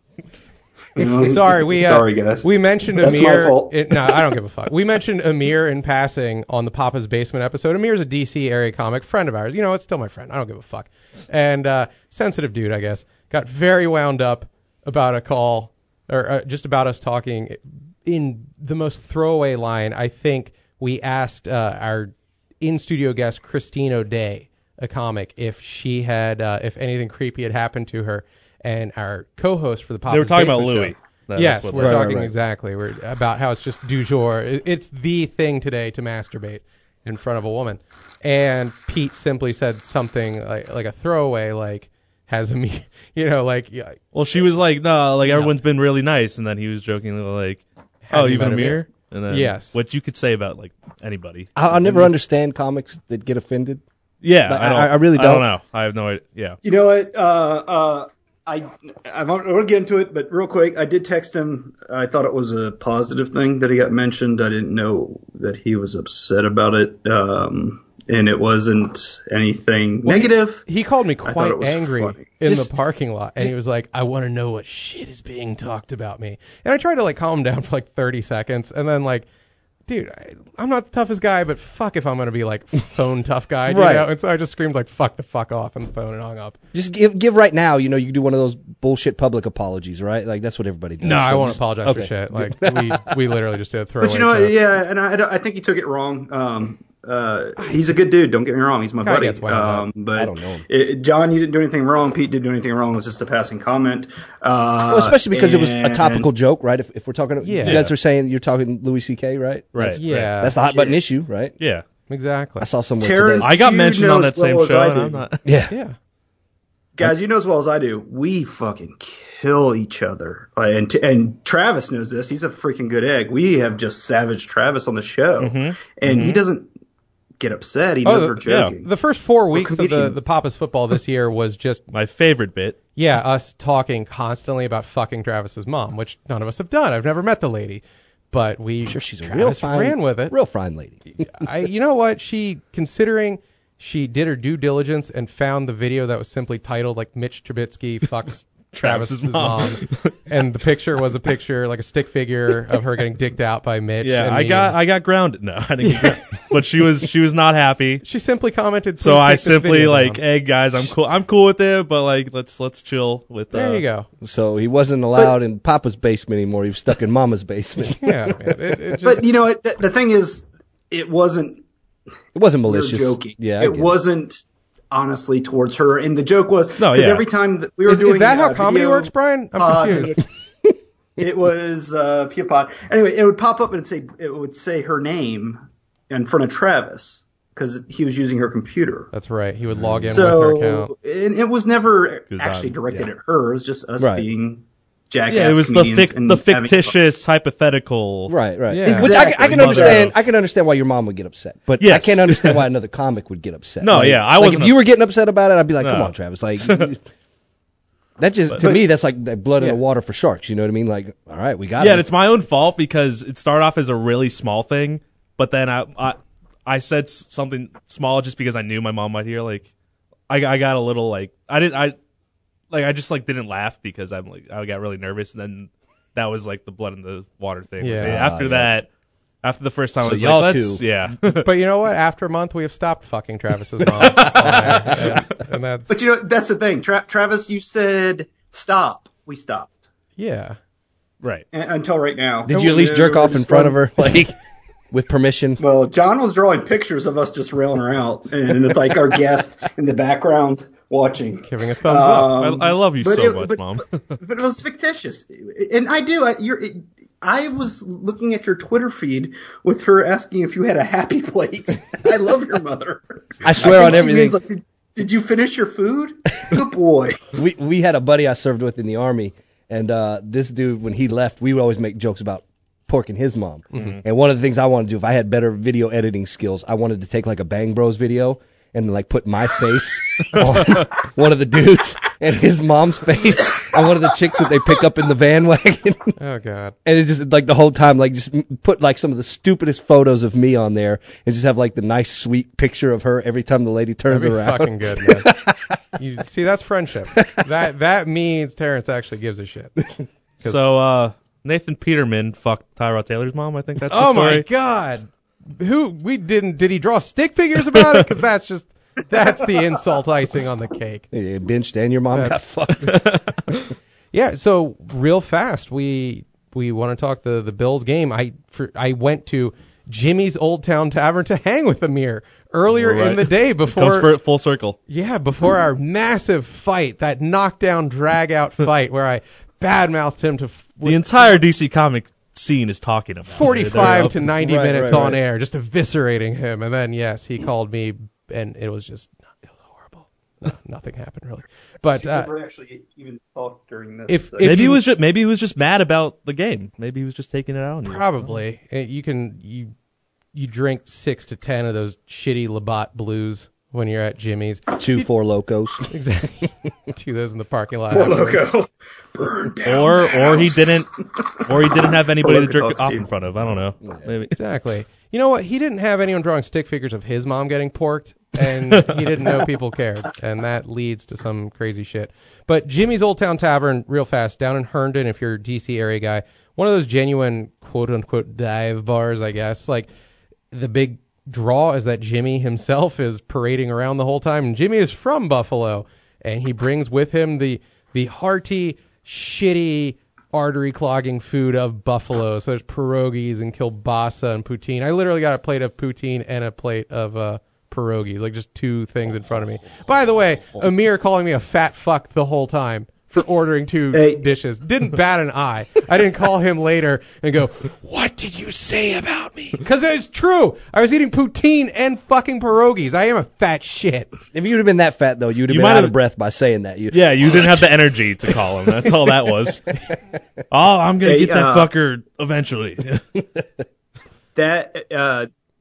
Speaker 1: Sorry,
Speaker 5: sorry guys.
Speaker 1: We mentioned
Speaker 5: That's
Speaker 1: Amir.
Speaker 5: My fault.
Speaker 1: No, I don't give a fuck. We mentioned Amir in passing on the Papa's Basement episode. Amir's a DC area comic friend of ours. You know, it's still my friend. I don't give a fuck. And sensitive dude, I guess. Got very wound up about a call, or just about us talking in the most throwaway line. I think we asked our in-studio guest, Christine O'Day, a comic, if she had, if anything creepy had happened to her. And our co-host for the Papa's
Speaker 3: Basement. They were talking
Speaker 1: Basement
Speaker 3: about Louis.
Speaker 1: Yes, we're talking exactly. We're about how it's just du jour. It's the thing today to masturbate in front of a woman. And Pete simply said something like a throwaway, like, has Amir, like. Yeah,
Speaker 3: well, she was like, no, like everyone's been really nice, and then he was jokingly like, oh, you've been Amir? And then
Speaker 1: yes.
Speaker 3: What you could say about like anybody.
Speaker 2: I'll never understand comics that get offended.
Speaker 3: Yeah,
Speaker 2: I really don't.
Speaker 3: I don't know. I have no idea. Yeah.
Speaker 5: You know what? I won't get into it, but real quick, I did text him. I thought it was a positive thing that he got mentioned. I didn't know that he was upset about it. And it wasn't anything negative.
Speaker 1: He called me quite angry
Speaker 5: funny.
Speaker 1: in the parking lot, and he was like, I want to know what shit is being talked about me. And I tried to calm him down for 30 seconds, and then dude, I'm not the toughest guy, but fuck if I'm going to be phone tough guy.
Speaker 2: Right.
Speaker 1: You know? And so I just screamed fuck the fuck off on the phone and hung up.
Speaker 2: Just give right now, you can do one of those bullshit public apologies, right? That's what everybody does.
Speaker 1: No, I won't apologize for shit. We literally just did a throwaway.
Speaker 5: But you know what? Yeah, and I think he took it wrong. He's a good dude. Don't get me wrong. He's my buddy.
Speaker 1: But
Speaker 2: I don't know him.
Speaker 5: John, you didn't do anything wrong. Pete didn't do anything wrong. It was just a passing comment.
Speaker 2: Especially because it was a topical joke, right? If we're talking, you guys are saying you're talking Louis C.K., right?
Speaker 3: Right.
Speaker 2: That's the hot button issue, right?
Speaker 3: Yeah.
Speaker 1: Exactly.
Speaker 2: I saw somewhere
Speaker 5: Terrence,
Speaker 2: today.
Speaker 3: I got mentioned on that same show. And I'm not.
Speaker 2: Yeah.
Speaker 5: Guys, you know as well as I do, we fucking kill each other. And Travis knows this. He's a freaking good egg. We have just savaged Travis on the show. And he doesn't get upset. He knows we're joking.
Speaker 1: The first 4 weeks of the Papa's football this year was just
Speaker 3: my favorite bit.
Speaker 1: Yeah, us talking constantly about fucking Travis's mom, which none of us have done. I've never met the lady, but
Speaker 2: she's a real fine,
Speaker 1: ran with it.
Speaker 2: Real fine lady.
Speaker 1: You know what? Considering she did her due diligence and found the video that was simply titled like Mitch Trubisky fucks Travis's mom. And the picture was a picture, like a stick figure of her getting dicked out by Mitch.
Speaker 3: Yeah, I got grounded. No, I didn't get grounded. But she was not happy.
Speaker 1: She simply commented.
Speaker 3: So I simply hey guys, I'm cool with it, but like let's chill with.
Speaker 1: There you go.
Speaker 2: So he wasn't allowed in Papa's basement anymore. He was stuck in Mama's basement.
Speaker 1: Yeah, man, it just,
Speaker 5: but you know what? The thing is, it wasn't
Speaker 2: malicious.
Speaker 5: We were joking.
Speaker 2: Yeah,
Speaker 5: it wasn't. Honestly, towards her, and the joke was because every time that we were doing
Speaker 1: is that how comedy works, Brian? I'm confused.
Speaker 5: It was Pia Pod. Anyway, it would pop up and it would say her name in front of Travis because he was using her computer.
Speaker 1: That's right. He would log in with her account.
Speaker 5: And it was never actually directed at her. It was just us being jackass.
Speaker 3: Yeah, it was the fictitious hypothetical.
Speaker 2: Right.
Speaker 1: Yeah.
Speaker 2: Exactly. Which I can understand. I can understand why your mom would get upset, but I can't understand why another comic would get upset.
Speaker 3: No, I wasn't.
Speaker 2: If you were getting upset about it, I'd be like, come on, Travis. Like, that just to me, that's like blood in the water for sharks. You know what I mean? Like, all right, we got it.
Speaker 3: Yeah, and it's my own fault because it started off as a really small thing, but then I said something small just because I knew my mom might hear. Like, I got a little I just didn't laugh because I got really nervous, and then that was like the blood in the water thing.
Speaker 1: Yeah.
Speaker 3: After that, after the first time, I was
Speaker 2: y'all
Speaker 3: like,
Speaker 1: But you know what? After a month, we have stopped fucking Travis's mom. and that's.
Speaker 5: But you know, that's the thing, Travis. You said stop. We stopped.
Speaker 1: Yeah.
Speaker 3: Right.
Speaker 5: Until right now.
Speaker 2: Did you at least jerk off in front of her, like with permission?
Speaker 5: Well, John was drawing pictures of us just railing her out, and it's like our guest in the background. Watching,
Speaker 1: giving a thumbs up.
Speaker 3: I love you so much, Mom.
Speaker 5: But it was fictitious, and I was looking at your Twitter feed with her asking if you had a happy plate. I love your mother.
Speaker 2: I swear on everything.
Speaker 5: Like, did you finish your food? Good boy.
Speaker 2: We had a buddy I served with in the Army, and this dude, when he left, we would always make jokes about porking his mom. Mm-hmm. And one of the things I wanted to do, if I had better video editing skills, I wanted to take like a Bang Bros video and like put my face on one of the dudes and his mom's face on one of the chicks that they pick up in the van wagon.
Speaker 1: Oh God!
Speaker 2: And it's just like the whole time, like just put like some of the stupidest photos of me on there and just have like the nice sweet picture of her every time the lady turns
Speaker 1: That'd be
Speaker 2: around.
Speaker 1: Fucking good, man. You see, that's friendship. That means Terrence actually gives a shit.
Speaker 3: So Nathan Peterman fucked Tyrod Taylor's mom. I think that's the story.
Speaker 1: Oh my God! Did he draw stick figures about it? Because that's the insult icing on the cake.
Speaker 2: You benched and your mom got fucked.
Speaker 1: Yeah, so real fast, we want to talk the Bills game. I went to Jimmy's Old Town Tavern to hang with Amir earlier in the day before.
Speaker 3: It comes full circle.
Speaker 1: Yeah, before our massive fight, that knockdown, drag-out fight where I badmouthed him to.
Speaker 3: The entire DC comic scene is talking about
Speaker 1: 45 to 90 minutes on air, just eviscerating him, and then yes, he called me, and it was horrible. Nothing happened really, but
Speaker 5: never actually even talked during this.
Speaker 3: Maybe he was just mad about the game. Maybe he was just taking it out on you.
Speaker 1: Probably. You drink 6 to 10 of those shitty Labatt Blues when you're at Jimmy's.
Speaker 2: 2 Four Locos.
Speaker 1: Exactly. 2 of those in the parking lot.
Speaker 5: Four Loco. Burn down
Speaker 3: or he didn't have anybody to jerk off in front of. I don't know. Maybe.
Speaker 1: Exactly. You know what? He didn't have anyone drawing stick figures of his mom getting porked, and he didn't know people cared, and that leads to some crazy shit. But Jimmy's Old Town Tavern, real fast, down in Herndon, if you're a DC area guy, one of those genuine quote-unquote dive bars, I guess. Like, the big draw is that Jimmy himself is parading around the whole time, and Jimmy is from Buffalo, and he brings with him the hearty, shitty, artery-clogging food of Buffalo. So there's pierogies and kielbasa and poutine. I literally got a plate of poutine and a plate of pierogies, like just 2 things in front of me. By the way, Amir calling me a fat fuck the whole time for ordering 2 dishes. Didn't bat an eye. I didn't call him later and go, what did you say about me? Because it was true. I was eating poutine and fucking pierogies. I am a fat shit.
Speaker 2: If you'd have been that fat, though, you'd have been out of breath by saying that.
Speaker 3: You didn't have the energy to call him. That's all that was. I'm going to get that fucker eventually.
Speaker 5: The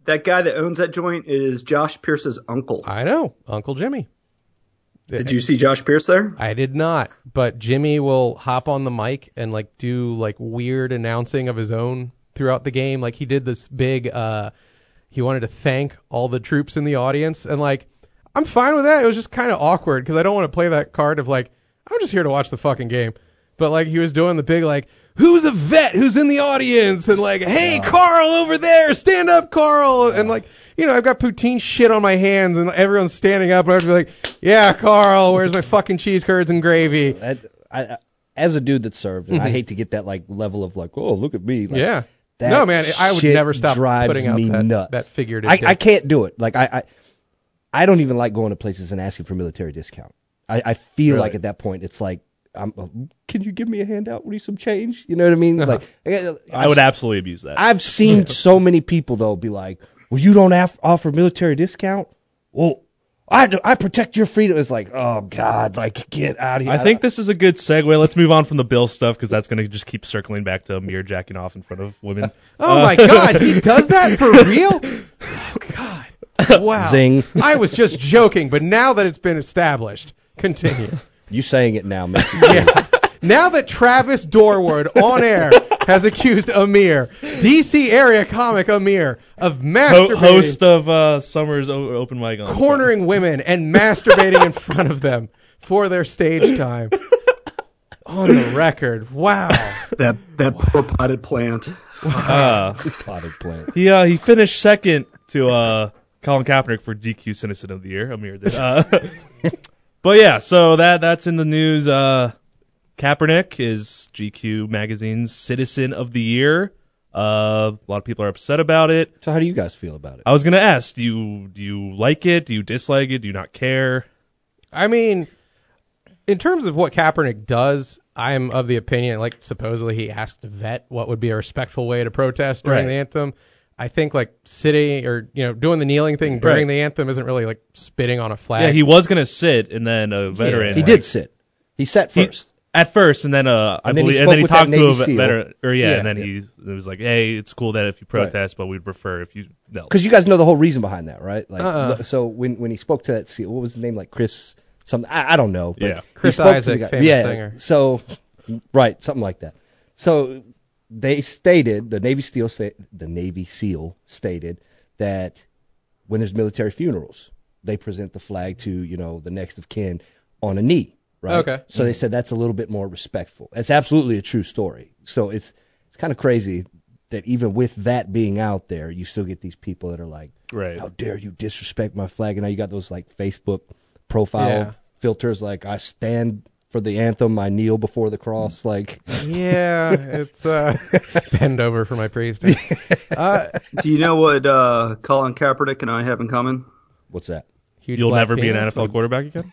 Speaker 5: that guy that owns that joint is Josh Pierce's uncle.
Speaker 1: I know, Uncle Jimmy.
Speaker 5: Did you see Josh Pierce there?
Speaker 1: I did not, but Jimmy will hop on the mic and like do like weird announcing of his own throughout the game. Like he did this big, he wanted to thank all the troops in the audience, and like I'm fine with that. It was just kind of awkward because I don't want to play that card of like I'm just here to watch the fucking game. But like he was doing the big like, who's a vet who's in the audience, and like, hey Carl over there, stand up Carl, and like, you know, I've got poutine shit on my hands and everyone's standing up and I have to be like, yeah Carl, where's my fucking cheese curds and gravy?
Speaker 2: I as a dude that served, and I hate to get that like level of like, oh look at me. Like,
Speaker 1: Yeah.
Speaker 2: that
Speaker 1: No man, I would
Speaker 2: shit
Speaker 1: never stop
Speaker 2: drives
Speaker 1: putting out
Speaker 2: me nuts.
Speaker 1: that figurative.
Speaker 2: I can't do it. Like I don't even like going to places and asking for military discount. I feel
Speaker 3: Really?
Speaker 2: like at that point it's like, can you give me a handout? Need some change? You know what I mean? Like
Speaker 3: I would absolutely abuse that.
Speaker 2: I've seen so many people though be like, well, you don't offer military discount? Well, I protect your freedom. It's like, oh God, like get out of here.
Speaker 3: I think this is a good segue. Let's move on from the Bill stuff because that's going to just keep circling back to Amir jacking off in front of women.
Speaker 1: Oh my God, he does that for real? Oh God. Wow.
Speaker 2: Zing.
Speaker 1: I was just joking, but now that it's been established, continue.
Speaker 2: You saying it now makes it
Speaker 1: Yeah. Now that Travis Dorward on air has accused Amir, DC area comic Amir, of masturbating,
Speaker 3: Host of Summer's open mic on
Speaker 1: cornering women and masturbating in front of them for their stage time. On the record. Wow.
Speaker 5: That poor potted plant.
Speaker 2: potted plant.
Speaker 3: He finished second to Colin Kaepernick for GQ Citizen of the Year. Amir did. But yeah, so that's in the news. Kaepernick is GQ magazine's Citizen of the Year. A lot of people are upset about it.
Speaker 2: So how do you guys feel about it?
Speaker 3: I was gonna ask, do you like it? Do you dislike it? Do you not care?
Speaker 1: I mean, in terms of what Kaepernick does, I'm of the opinion, like supposedly he asked a vet what would be a respectful way to protest during
Speaker 3: Right.
Speaker 1: the anthem. I think like sitting or doing the kneeling thing during
Speaker 3: Right.
Speaker 1: the anthem isn't really like spitting on a flag.
Speaker 3: Yeah, he was gonna sit, and then a veteran.
Speaker 2: He did sit. He sat first.
Speaker 3: At first, and then I
Speaker 2: And then he
Speaker 3: believe, and
Speaker 2: spoke
Speaker 3: then he
Speaker 2: with
Speaker 3: talked
Speaker 2: that
Speaker 3: to a
Speaker 2: Navy SEAL.
Speaker 3: veteran,
Speaker 1: Yeah,
Speaker 3: and then it was like, hey, it's cool that if you protest, but we'd prefer if you no.
Speaker 2: Because you guys know the whole reason behind that, right? Like,
Speaker 1: Uh-uh.
Speaker 2: so when he spoke to that SEAL, what was his name? Like Chris something? I don't know. But
Speaker 3: Yeah.
Speaker 2: he
Speaker 1: Chris
Speaker 2: spoke to
Speaker 1: Isaac,
Speaker 2: the guy.
Speaker 1: famous
Speaker 2: yeah,
Speaker 1: singer.
Speaker 2: So, right, something like that. So they stated, the Navy SEAL stated that when there's military funerals, they present the flag to, the next of kin on a knee, right?
Speaker 1: Okay.
Speaker 2: So they said that's a little bit more respectful. It's absolutely a true story. So it's kind of crazy that even with that being out there, you still get these people that are like,
Speaker 3: Right.
Speaker 2: how dare you disrespect my flag? And now you got those like Facebook profile
Speaker 1: Yeah.
Speaker 2: filters like, I stand for the anthem, I kneel before the cross. Like,
Speaker 1: Yeah, it's bend over for my priest.
Speaker 5: Do you know what Colin Kaepernick and I have in common?
Speaker 2: what's that?
Speaker 1: Huge
Speaker 3: You'll
Speaker 1: black
Speaker 3: never be an
Speaker 1: penis.
Speaker 3: NFL quarterback again.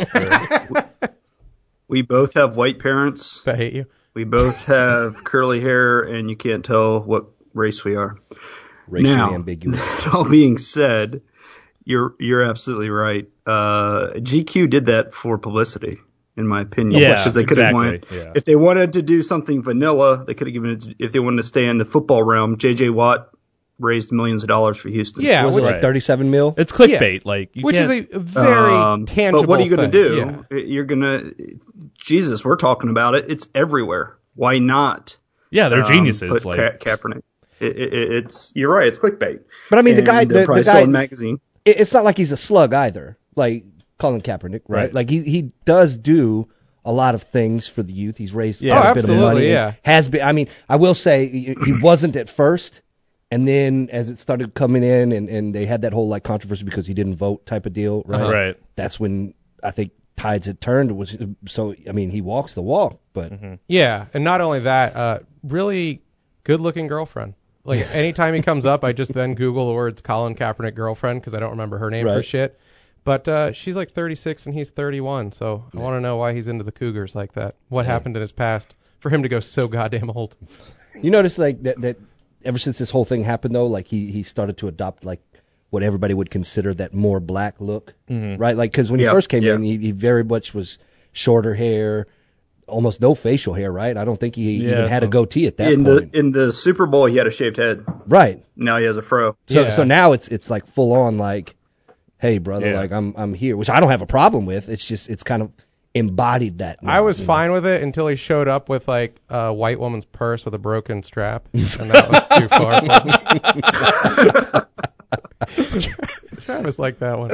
Speaker 5: We both have white parents.
Speaker 1: I hate you.
Speaker 5: We both have curly hair, and you can't tell what race we are.
Speaker 2: Racially
Speaker 5: Now,
Speaker 2: ambiguous.
Speaker 5: that all being said, you're absolutely right. GQ did that for publicity, in my opinion.
Speaker 3: Yeah,
Speaker 5: because they could have
Speaker 3: exactly,
Speaker 5: wanted,
Speaker 3: yeah.
Speaker 5: if they wanted to do something vanilla, they could have given it. If they wanted to stay in the football realm, J.J. Watt raised millions of dollars for Houston.
Speaker 1: Yeah,
Speaker 2: Was it
Speaker 1: which,
Speaker 2: like
Speaker 3: Right.
Speaker 2: 37 mil?
Speaker 3: It's clickbait, like you
Speaker 1: which is
Speaker 3: can't,
Speaker 1: a very tangible
Speaker 5: But what are you going
Speaker 1: thing.
Speaker 5: to do?
Speaker 1: Yeah.
Speaker 5: You're going to, Jesus, we're talking about it. It's everywhere. Why not?
Speaker 3: yeah, they're geniuses.
Speaker 5: Put
Speaker 3: Like
Speaker 5: Kaepernick. It's you're right. It's clickbait.
Speaker 2: But I mean, the
Speaker 5: And
Speaker 2: guy,
Speaker 5: they're probably
Speaker 2: the guy,
Speaker 5: selling magazine.
Speaker 2: it's not like he's a slug either. Like Colin Kaepernick, right?
Speaker 3: Right.
Speaker 2: Like he does do a lot of things for the youth. He's raised
Speaker 3: Yeah.
Speaker 2: quite
Speaker 1: Oh,
Speaker 2: a bit of
Speaker 1: absolutely,
Speaker 2: money.
Speaker 1: yeah.
Speaker 2: And has been. I mean, I will say he wasn't at first, and then as it started coming in, and they had that whole like controversy because he didn't vote type of deal, right?
Speaker 3: Right.
Speaker 2: That's when I think tides had turned. So I mean, he walks the walk, but
Speaker 1: Yeah, and not only that, really good-looking girlfriend. Like anytime he comes up, I just then Google the words Colin Kaepernick girlfriend because I don't remember her name for
Speaker 2: Right.
Speaker 1: shit. But she's like 36 and he's 31, so I want to know why he's into the Cougars like that. What happened in his past for him to go so goddamn old?
Speaker 2: you notice like that ever since this whole thing happened though, like he started to adopt like what everybody would consider that more black look, right? Like because when he
Speaker 5: Yeah,
Speaker 2: first came
Speaker 5: yeah.
Speaker 2: in, he very much was shorter hair, almost no facial hair, right? I don't think he even had a goatee at that point.
Speaker 5: In the Super Bowl, he had a shaved head.
Speaker 2: Right.
Speaker 5: Now he has a fro.
Speaker 2: So now it's like full on like, hey brother, like I'm here, which I don't have a problem with. It's just it's kind of embodied that. Now,
Speaker 1: I was fine with it until he showed up with like a white woman's purse with a broken strap, and that was too far. Travis liked that one.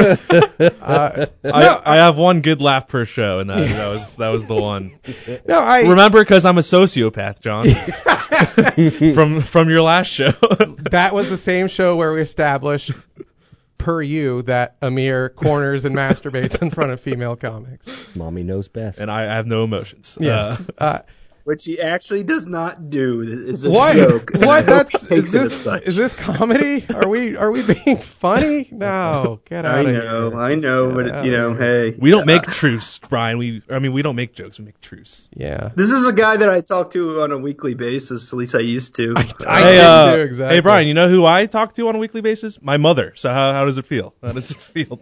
Speaker 3: I have one good laugh per show, and that was the one.
Speaker 1: No, I
Speaker 3: remember because I'm a sociopath, John. from your last show.
Speaker 1: That was the same show where we established, per you, that Amir corners and masturbates in front of female comics.
Speaker 2: Mommy knows best.
Speaker 3: And I have no emotions.
Speaker 1: Yes.
Speaker 5: Which he actually does not do. Is a
Speaker 1: what?
Speaker 5: joke.
Speaker 1: What? Is this comedy? Are we being funny? No, get out of here.
Speaker 5: I know, but hey.
Speaker 3: We don't make truce, Brian. We don't make jokes. We make truce.
Speaker 1: Yeah.
Speaker 5: This is a guy that I talk to on a weekly basis. At least I used to.
Speaker 1: I do, exactly.
Speaker 3: Hey, Brian, you know who I talk to on a weekly basis? My mother. So how does it feel? How does it feel?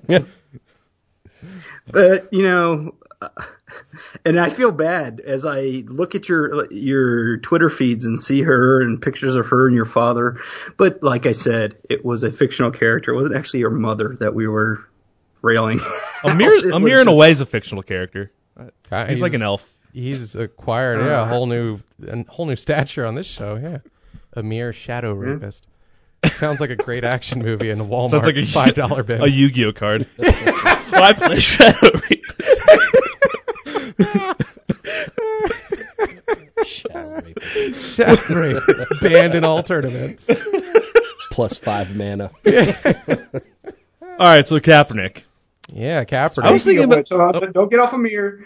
Speaker 5: But and I feel bad as I look at your Twitter feeds and see her and pictures of her and your father. But like I said, it was a fictional character. It wasn't actually your mother that we were railing.
Speaker 3: Amir in a way is a fictional character. He's like an elf.
Speaker 1: He's acquired a whole new stature on this show. Yeah, Amir Shadow Rapist. Sounds like a great action movie in a Walmart.
Speaker 3: Sounds like a
Speaker 1: $5 bill.
Speaker 3: A Yu-Gi-Oh card. Well, I play Shadow Rapist.
Speaker 1: Shadow Rapist. Banned in all tournaments.
Speaker 2: +5 mana.
Speaker 3: All right, so Kaepernick.
Speaker 1: Yeah, Kaepernick.
Speaker 3: I was thinking about.
Speaker 5: Don't get off of Amir.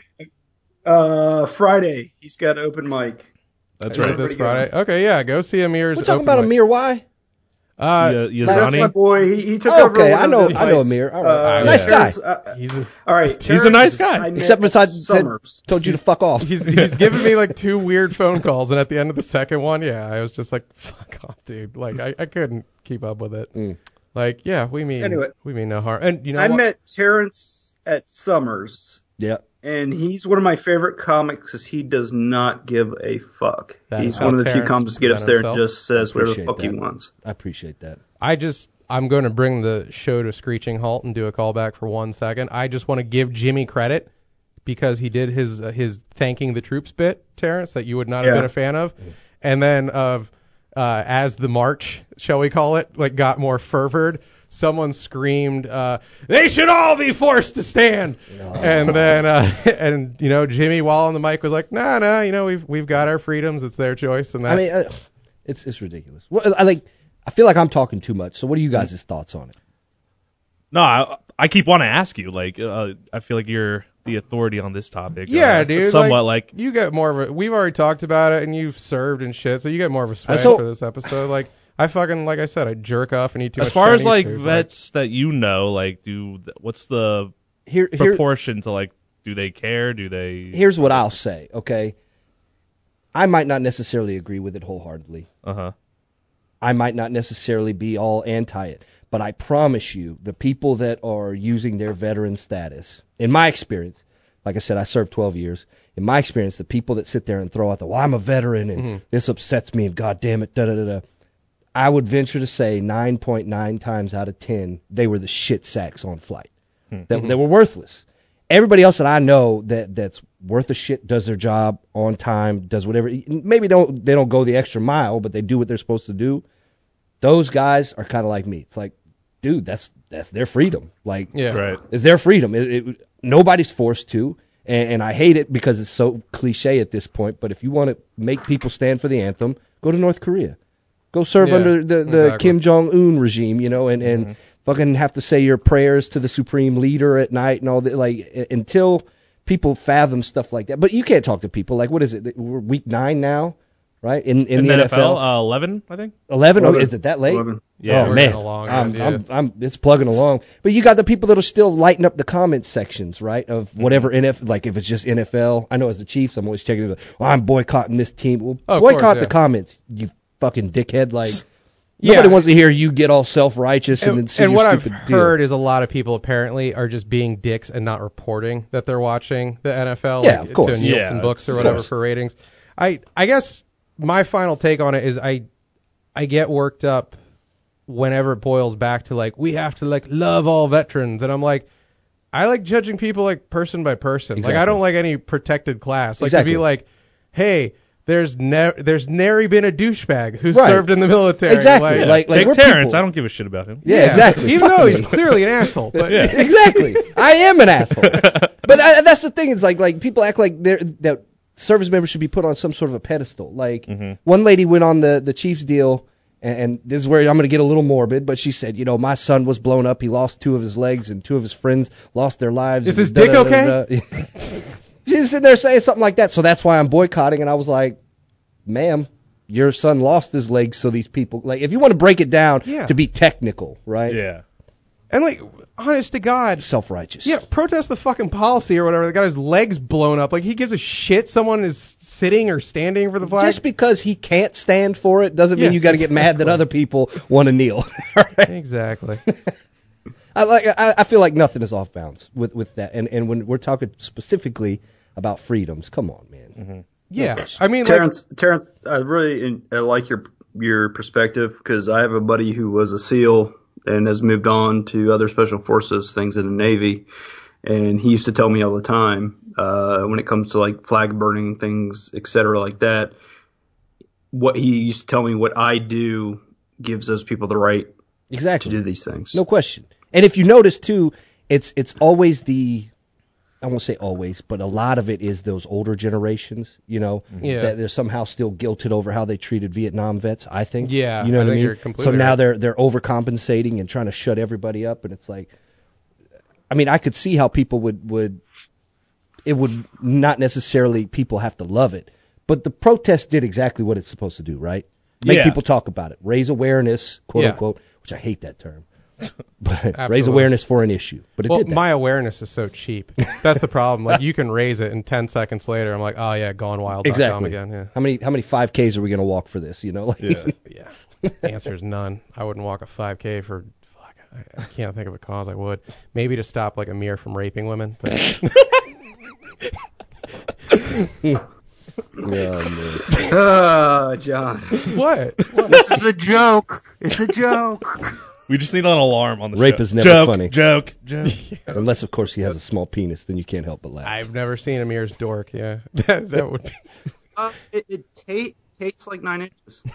Speaker 5: Friday, he's got open mic.
Speaker 3: That's
Speaker 1: Is it
Speaker 3: right.
Speaker 1: this Friday. Okay, yeah, go see Amir's.
Speaker 2: We're talking
Speaker 1: open
Speaker 2: about
Speaker 1: mic.
Speaker 2: Amir. Why?
Speaker 5: That's my boy. He took over.
Speaker 2: Okay, I know Amir. All right. Nice guy.
Speaker 5: All right,
Speaker 3: he's a nice guy.
Speaker 2: Except besides told you to fuck off.
Speaker 1: He's given me like 2 weird phone calls, and at the end of the second one, I was just like, fuck off, dude. Like I couldn't keep up with it. Like, yeah, we mean no harm. And
Speaker 5: I met Terrence at Summers.
Speaker 2: Yeah.
Speaker 5: And he's one of my favorite comics because he does not give a fuck. He's one of the few comics that get up there and just says whatever the fuck he wants.
Speaker 2: I appreciate that.
Speaker 1: I'm going to bring the show to a screeching halt and do a callback for 1 second. I just want to give Jimmy credit because he did his thanking the troops bit, Terrence, that you would not have been a fan of. And then as the march, shall we call it, like got more fervored, someone screamed, "They should all be forced to stand!" And then, Jimmy, while on the mic, was like, "No, we've got our freedoms. It's their choice." And that.
Speaker 2: I mean, it's ridiculous. Well, I feel like I'm talking too much. So, what are you guys' thoughts on it?
Speaker 3: No, I keep wanting to ask you. Like, I feel like you're the authority on this topic.
Speaker 1: Yeah, dude.
Speaker 3: Somewhat like
Speaker 1: you get more of a. We've already talked about it, and you've served and shit, so you get more of a sway for this episode. Like. I fucking, like I said, I jerk off and eat too much.
Speaker 3: As far as like
Speaker 1: food,
Speaker 3: vets that what's the proportion to like, do they care? Do they?
Speaker 2: Here's what I'll say, okay? I might not necessarily agree with it wholeheartedly. I might not necessarily be all anti it, but I promise you, the people that are using their veteran status, in my experience, like I said, I served 12 years. In my experience, the people that sit there and throw out I'm a veteran and this upsets me and God damn it, da-da-da-da. I would venture to say 9.9 times out of 10, they were the shit sacks on flight. They were worthless. Everybody else that I know that's worth a shit, does their job on time, does whatever. Maybe they don't go the extra mile, but they do what they're supposed to do. Those guys are kind of like me. It's like, dude, that's their freedom. Like,
Speaker 3: right.
Speaker 2: It's their freedom. Nobody's forced to, and I hate it because it's so cliche at this point. But if you want to make people stand for the anthem, go to North Korea. Go serve under the Kim Jong-un regime, and fucking have to say your prayers to the supreme leader at night and all that. Like, until people fathom stuff like that. But you can't talk to people. Like, what is it? We're week 9 now, right? In the NFL?
Speaker 3: 11, I think.
Speaker 2: 11? Oh, is it that late?
Speaker 5: 11.
Speaker 3: Yeah.
Speaker 2: Oh, man. It's plugging along. But you got the people that are still lighting up the comment sections, right, of whatever NFL, like if it's just NFL. I know as the Chiefs, I'm always checking, I'm boycotting this team. Well, boycott the comments, you fucking dickhead. Like, Nobody wants to hear you get all self-righteous and then see
Speaker 1: and
Speaker 2: your
Speaker 1: what
Speaker 2: stupid
Speaker 1: I've
Speaker 2: deal.
Speaker 1: heard is a lot of people apparently are just being dicks and not reporting that they're watching the NFL.
Speaker 2: Yeah, of course.
Speaker 1: To Nielsen
Speaker 3: Yeah,
Speaker 1: books or
Speaker 3: of
Speaker 1: whatever
Speaker 3: course.
Speaker 1: for ratings. I guess my final take on it is I get worked up whenever it boils back to like we have to like love all veterans, and I'm like, I like judging people like person by person.
Speaker 2: Exactly.
Speaker 1: Like I don't like any protected class. Like
Speaker 2: Exactly.
Speaker 1: to be like, hey, there's nary been a douchebag who
Speaker 2: Right.
Speaker 1: served in the military.
Speaker 2: Exactly.
Speaker 3: Yeah.
Speaker 2: Like
Speaker 3: Take
Speaker 2: we're
Speaker 3: Terrence.
Speaker 2: people.
Speaker 3: I don't give a shit about him.
Speaker 2: Yeah, exactly.
Speaker 1: Even
Speaker 2: Fuck
Speaker 1: though
Speaker 2: me.
Speaker 1: he's clearly an asshole. But
Speaker 3: Yeah.
Speaker 2: Exactly. I am an asshole. But that's the thing. Is like people act like that service members should be put on some sort of a pedestal. Like one lady went on the Chiefs deal, and this is where I'm going to get a little morbid, but she said, my son was blown up. He lost 2 of his legs, and 2 of his friends lost their lives.
Speaker 1: Is
Speaker 2: and
Speaker 1: his dick okay?
Speaker 2: She's sitting there saying something like that. So that's why I'm boycotting. And I was like, ma'am, your son lost his legs, so these people, like, if you want to break it down to be technical, right?
Speaker 3: Yeah.
Speaker 1: And like, honest to God,
Speaker 2: Self-righteous.
Speaker 1: yeah, protest the fucking policy or whatever. The got his legs blown up. Like he gives a shit someone is sitting or standing for the flag.
Speaker 2: Just because he can't stand for it doesn't mean you got to get mad that other people want to kneel. Right?
Speaker 1: Exactly.
Speaker 2: I feel like nothing is off bounds with that. And when we're talking specifically about freedoms, come on, man.
Speaker 1: Yeah, I mean,
Speaker 5: Terrence, I really I like your perspective because I have a buddy who was a SEAL and has moved on to other special forces, things in the Navy, and he used to tell me all the time when it comes to like flag burning things, etc., like that. What he used to tell me, what I do gives those people the right
Speaker 2: Exactly.
Speaker 5: to do these things.
Speaker 2: No question. And if you notice too, it's always I won't say always, but a lot of it is those older generations, that they're somehow still guilted over how they treated Vietnam vets, I think.
Speaker 1: Yeah,
Speaker 2: You know
Speaker 1: I
Speaker 2: what I
Speaker 1: think
Speaker 2: mean?
Speaker 1: you're completely
Speaker 2: So now
Speaker 1: right.
Speaker 2: they're overcompensating and trying to shut everybody up, and it's like, I mean, I could see how people it would not necessarily people have to love it, but the protest did exactly what it's supposed to do, right? Make
Speaker 3: Yeah.
Speaker 2: people talk about it, raise awareness, quote
Speaker 1: Yeah.
Speaker 2: unquote, which I hate that term. But raise
Speaker 1: Absolutely.
Speaker 2: awareness for an issue. But it
Speaker 1: well,
Speaker 2: did that.
Speaker 1: my awareness is so cheap. That's the problem. Like you can raise it, and 10 seconds later, I'm like, oh yeah, gonewild.com
Speaker 2: Exactly.
Speaker 1: again. Yeah.
Speaker 2: How many 5Ks are we going to walk for this? Like,
Speaker 3: Yeah.
Speaker 1: Yeah. Answer is none. I wouldn't walk a 5K for. Fuck, I can't think of a cause I would. Maybe to stop like Amir from raping women. But
Speaker 5: John.
Speaker 1: what?
Speaker 5: This is a joke. It's a joke.
Speaker 3: We just need an alarm on the
Speaker 2: Rape
Speaker 3: show.
Speaker 2: is never
Speaker 3: joke,
Speaker 2: funny.
Speaker 3: Joke.
Speaker 2: unless of course he has a small penis, then you can't help but laugh.
Speaker 1: I've never seen Amir's dork. Yeah, that would be.
Speaker 5: It tastes like 9 inches.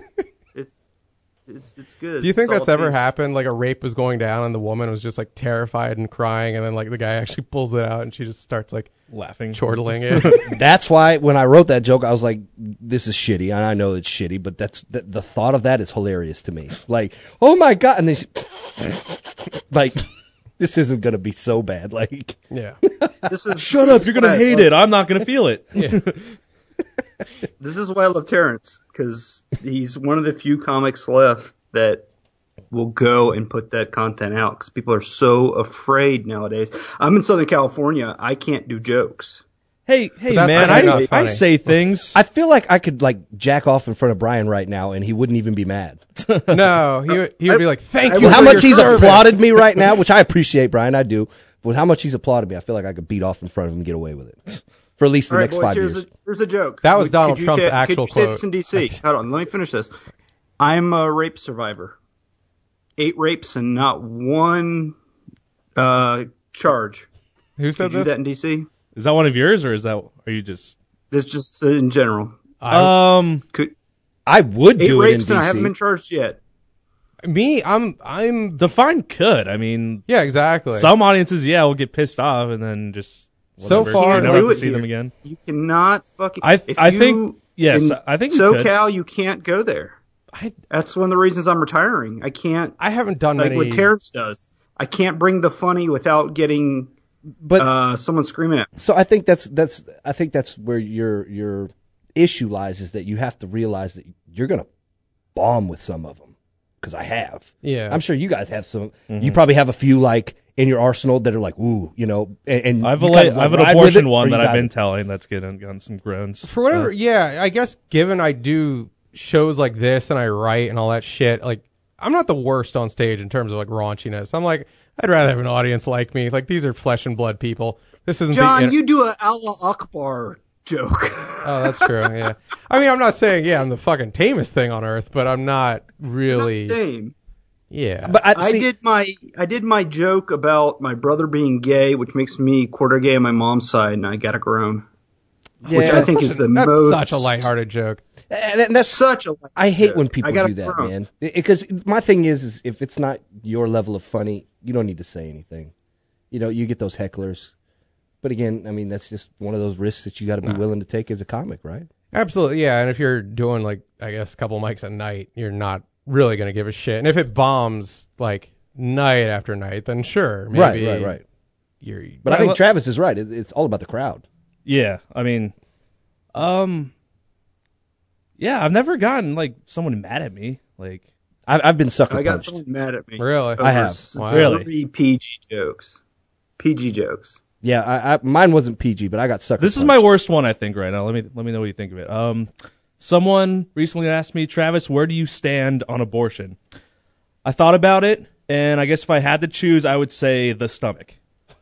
Speaker 5: It's good.
Speaker 1: Do you think that's
Speaker 5: Solid
Speaker 1: ever
Speaker 5: piece.
Speaker 1: happened? Like a rape was going down and the woman was just like terrified and crying, and then like the guy actually pulls it out and she just starts like
Speaker 3: Laughing.
Speaker 1: chortling it.
Speaker 2: That's why when I wrote that joke, I was like, "This is shitty," and I know it's shitty, but the thought of that is hilarious to me. Like, oh my god, and then like, this isn't gonna be so bad. Like,
Speaker 1: Yeah.
Speaker 5: This is,
Speaker 3: Shut up, you're gonna hate it. I'm not gonna feel it.
Speaker 1: Yeah.
Speaker 5: This is why I love Terrence, because he's one of the few comics left that will go and put that content out, because people are so afraid nowadays. I'm in Southern California. I can't do jokes.
Speaker 3: Hey,
Speaker 1: that's
Speaker 3: man,
Speaker 1: actually not
Speaker 3: I
Speaker 1: funny.
Speaker 3: say things.
Speaker 2: I feel like I could like jack off in front of Brian right now, and he wouldn't even be mad.
Speaker 1: No, he would be like, thank you
Speaker 2: With
Speaker 1: for
Speaker 2: how much
Speaker 1: your
Speaker 2: he's
Speaker 1: service.
Speaker 2: applauded me right now, which I appreciate, Brian, I do. But with how much he's applauded me, I feel like I could beat off in front of him and get away with it for at least the
Speaker 5: All right,
Speaker 2: next
Speaker 5: boys,
Speaker 2: 5
Speaker 5: here's
Speaker 2: years.
Speaker 5: here's a joke.
Speaker 1: That was Donald
Speaker 5: Could you
Speaker 1: Trump's
Speaker 5: could
Speaker 1: actual
Speaker 5: you say
Speaker 1: quote.
Speaker 5: this in D.C.? Hold on, let me finish this. I'm a rape survivor. 8 rapes and not one charge.
Speaker 1: Who said
Speaker 5: Could you do
Speaker 1: this?
Speaker 5: that in D.C.?
Speaker 3: Is that one of yours, or are you just?
Speaker 5: This just in general. Could
Speaker 2: I would
Speaker 5: 8
Speaker 2: do it in
Speaker 5: rapes and I haven't been
Speaker 2: DC.
Speaker 5: charged yet.
Speaker 1: Me, I'm.
Speaker 3: Define could. I mean,
Speaker 1: Yeah, exactly.
Speaker 3: some audiences, will get pissed off and then just.
Speaker 1: So
Speaker 3: whatever.
Speaker 1: far-
Speaker 3: you never have
Speaker 5: Do
Speaker 3: to
Speaker 5: it
Speaker 3: see
Speaker 5: here.
Speaker 3: them again.
Speaker 5: You cannot fucking.
Speaker 3: I
Speaker 5: if
Speaker 3: think-
Speaker 5: you-
Speaker 3: yes,
Speaker 5: in
Speaker 3: I think you could.
Speaker 5: SoCal, you can't go there. That's one of the reasons I'm retiring. I can't.
Speaker 1: I haven't done
Speaker 5: Like
Speaker 1: many.
Speaker 5: what Terrence does. I can't bring the funny without getting
Speaker 2: But
Speaker 5: someone screaming at me.
Speaker 2: so I think that's where your issue lies, is that you have to realize that you're gonna bomb with some of them, because I have.
Speaker 1: Yeah.
Speaker 2: I'm sure you guys have some. You probably have a few like in your arsenal that are like, ooh, and
Speaker 3: I have
Speaker 2: you
Speaker 3: an
Speaker 2: kind of, like, ride with
Speaker 3: abortion
Speaker 2: it,
Speaker 3: one
Speaker 2: or
Speaker 3: that
Speaker 2: you
Speaker 3: I've
Speaker 2: got
Speaker 3: been
Speaker 2: it.
Speaker 3: telling that's gotten some groans.
Speaker 1: For whatever, yeah, I guess given I do shows like this and I write and all that shit, like I'm not the worst on stage in terms of like raunchiness. I'm like, I'd rather have an audience like me. Like these are flesh and blood people. This isn't
Speaker 6: John, you do an Allah Akbar joke.
Speaker 1: Oh, that's true. Yeah. I mean, I'm not saying I'm the fucking tamest thing on earth, but I'm not really.
Speaker 5: Not tame.
Speaker 1: Yeah.
Speaker 2: But
Speaker 5: I did my joke about my brother being gay, which makes me quarter gay on my mom's side, and I got a groan.
Speaker 2: Yeah,
Speaker 5: which I think is the
Speaker 1: that's
Speaker 5: most.
Speaker 1: such a lighthearted joke.
Speaker 2: And that's
Speaker 5: such a.
Speaker 2: I hate
Speaker 5: joke.
Speaker 2: when people
Speaker 5: I got
Speaker 2: do
Speaker 5: a
Speaker 2: that,
Speaker 5: groan.
Speaker 2: man. Because my thing is if it's not your level of funny, you don't need to say anything. You know, you get those hecklers. But again, I mean, that's just one of those risks that you got to be willing to take as a comic, right?
Speaker 1: Absolutely, yeah. And if you're doing like, I guess, a couple mics a night, you're not really gonna give a shit. And if it bombs like night after night, then sure, maybe.
Speaker 2: Right.
Speaker 1: You're.
Speaker 2: But I think Travis is right. It's all about the crowd.
Speaker 3: Yeah, I mean, yeah, I've never gotten like someone mad at me. Like,
Speaker 2: I've been sucker
Speaker 5: I got
Speaker 2: punched.
Speaker 5: someone mad at me.
Speaker 1: Really?
Speaker 2: I have.
Speaker 1: Wow.
Speaker 3: Really?
Speaker 5: 3 PG jokes. PG jokes.
Speaker 2: Yeah, mine wasn't PG, but I got sucker
Speaker 3: this is
Speaker 2: punched.
Speaker 3: my worst one, I think, right now. Let me know what you think of it. Someone recently asked me, Travis, where do you stand on abortion? I thought about it, and I guess if I had to choose, I would say the stomach.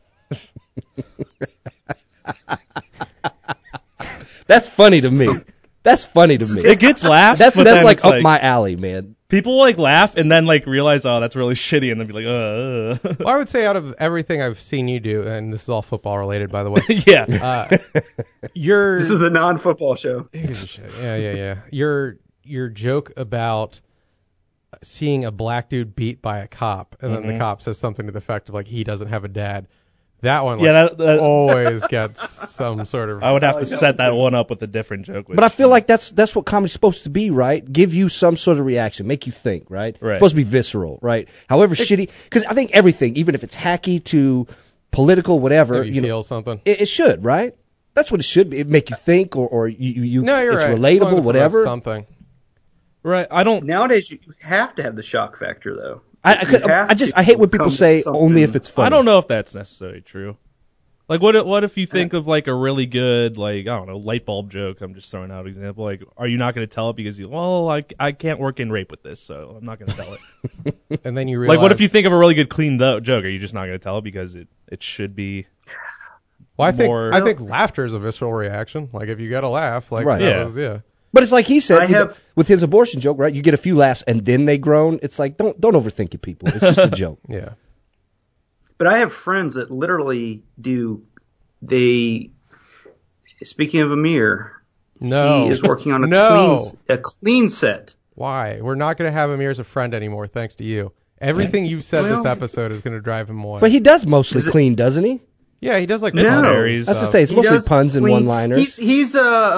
Speaker 2: That's funny to me. That's funny to me.
Speaker 3: It gets laughs.
Speaker 2: That's
Speaker 3: but then
Speaker 2: like
Speaker 3: it's
Speaker 2: up my alley, man.
Speaker 3: People like laugh and then like realize, oh, that's really shitty, and then be like,
Speaker 1: Well, I would say out of everything I've seen you do, and this is all football related, by the way.
Speaker 3: yeah.
Speaker 1: Your
Speaker 5: This is a non-football show.
Speaker 1: yeah. Your joke about seeing a black dude beat by a cop, and then the cop says something to the effect of like he doesn't have a dad. That one, like,
Speaker 3: Yeah, that-
Speaker 1: always gets some sort of.
Speaker 3: I would have to set that one up with a different joke.
Speaker 2: But I feel like that's what comedy's supposed to be, right? Give you some sort of reaction, make you think, right?
Speaker 3: Right.
Speaker 2: It's supposed to be visceral, right? However shitty, because I think everything, even if it's hacky to political, whatever,
Speaker 1: If you
Speaker 2: know,
Speaker 1: feel something.
Speaker 2: it should, right? That's what it should be. It make you think, or you
Speaker 1: No, you're
Speaker 2: it's
Speaker 1: right. As long as
Speaker 2: relatable,
Speaker 1: it
Speaker 2: whatever.
Speaker 1: promotes Something.
Speaker 3: right. I don't.
Speaker 5: Nowadays, you have to have the shock factor, though.
Speaker 2: I hate when people
Speaker 5: come
Speaker 2: say
Speaker 5: with
Speaker 2: only if
Speaker 5: something.
Speaker 2: it's funny.
Speaker 3: I don't know if that's necessarily true. Like, what if you think of like a really good, like, I don't know, light bulb joke? I'm just throwing out an example. Like, are you not going to tell it because I can't work in rape with this, so I'm not going to tell it.
Speaker 1: And then you realize.
Speaker 3: Like, what if you think of a really good clean joke? Are you just not going to tell it because it should be?
Speaker 1: Well,
Speaker 3: more-
Speaker 1: I think laughter is a visceral reaction. Like if you got to laugh, like
Speaker 2: Right.
Speaker 1: that
Speaker 3: Yeah.
Speaker 1: was.
Speaker 2: But it's like he said
Speaker 5: I have-
Speaker 2: with his abortion joke, right? You get a few laughs and then they groan. It's like don't overthink it, people. It's just a joke.
Speaker 1: Yeah.
Speaker 5: But I have friends that literally do. Speaking of Amir,
Speaker 1: No.
Speaker 5: he is working on
Speaker 1: No.
Speaker 5: a clean set.
Speaker 1: Why? We're not going to have Amir as a friend anymore, thanks to you. Everything you've said this
Speaker 5: Well-
Speaker 1: episode is going to drive him away.
Speaker 2: But he does mostly clean, doesn't he?
Speaker 1: Yeah, he does like
Speaker 5: No.
Speaker 1: puns and
Speaker 3: Varies.
Speaker 2: I was to
Speaker 1: stuff.
Speaker 2: say it's
Speaker 5: He
Speaker 2: mostly
Speaker 5: does
Speaker 2: puns and
Speaker 5: clean-
Speaker 2: one-liners.
Speaker 5: He's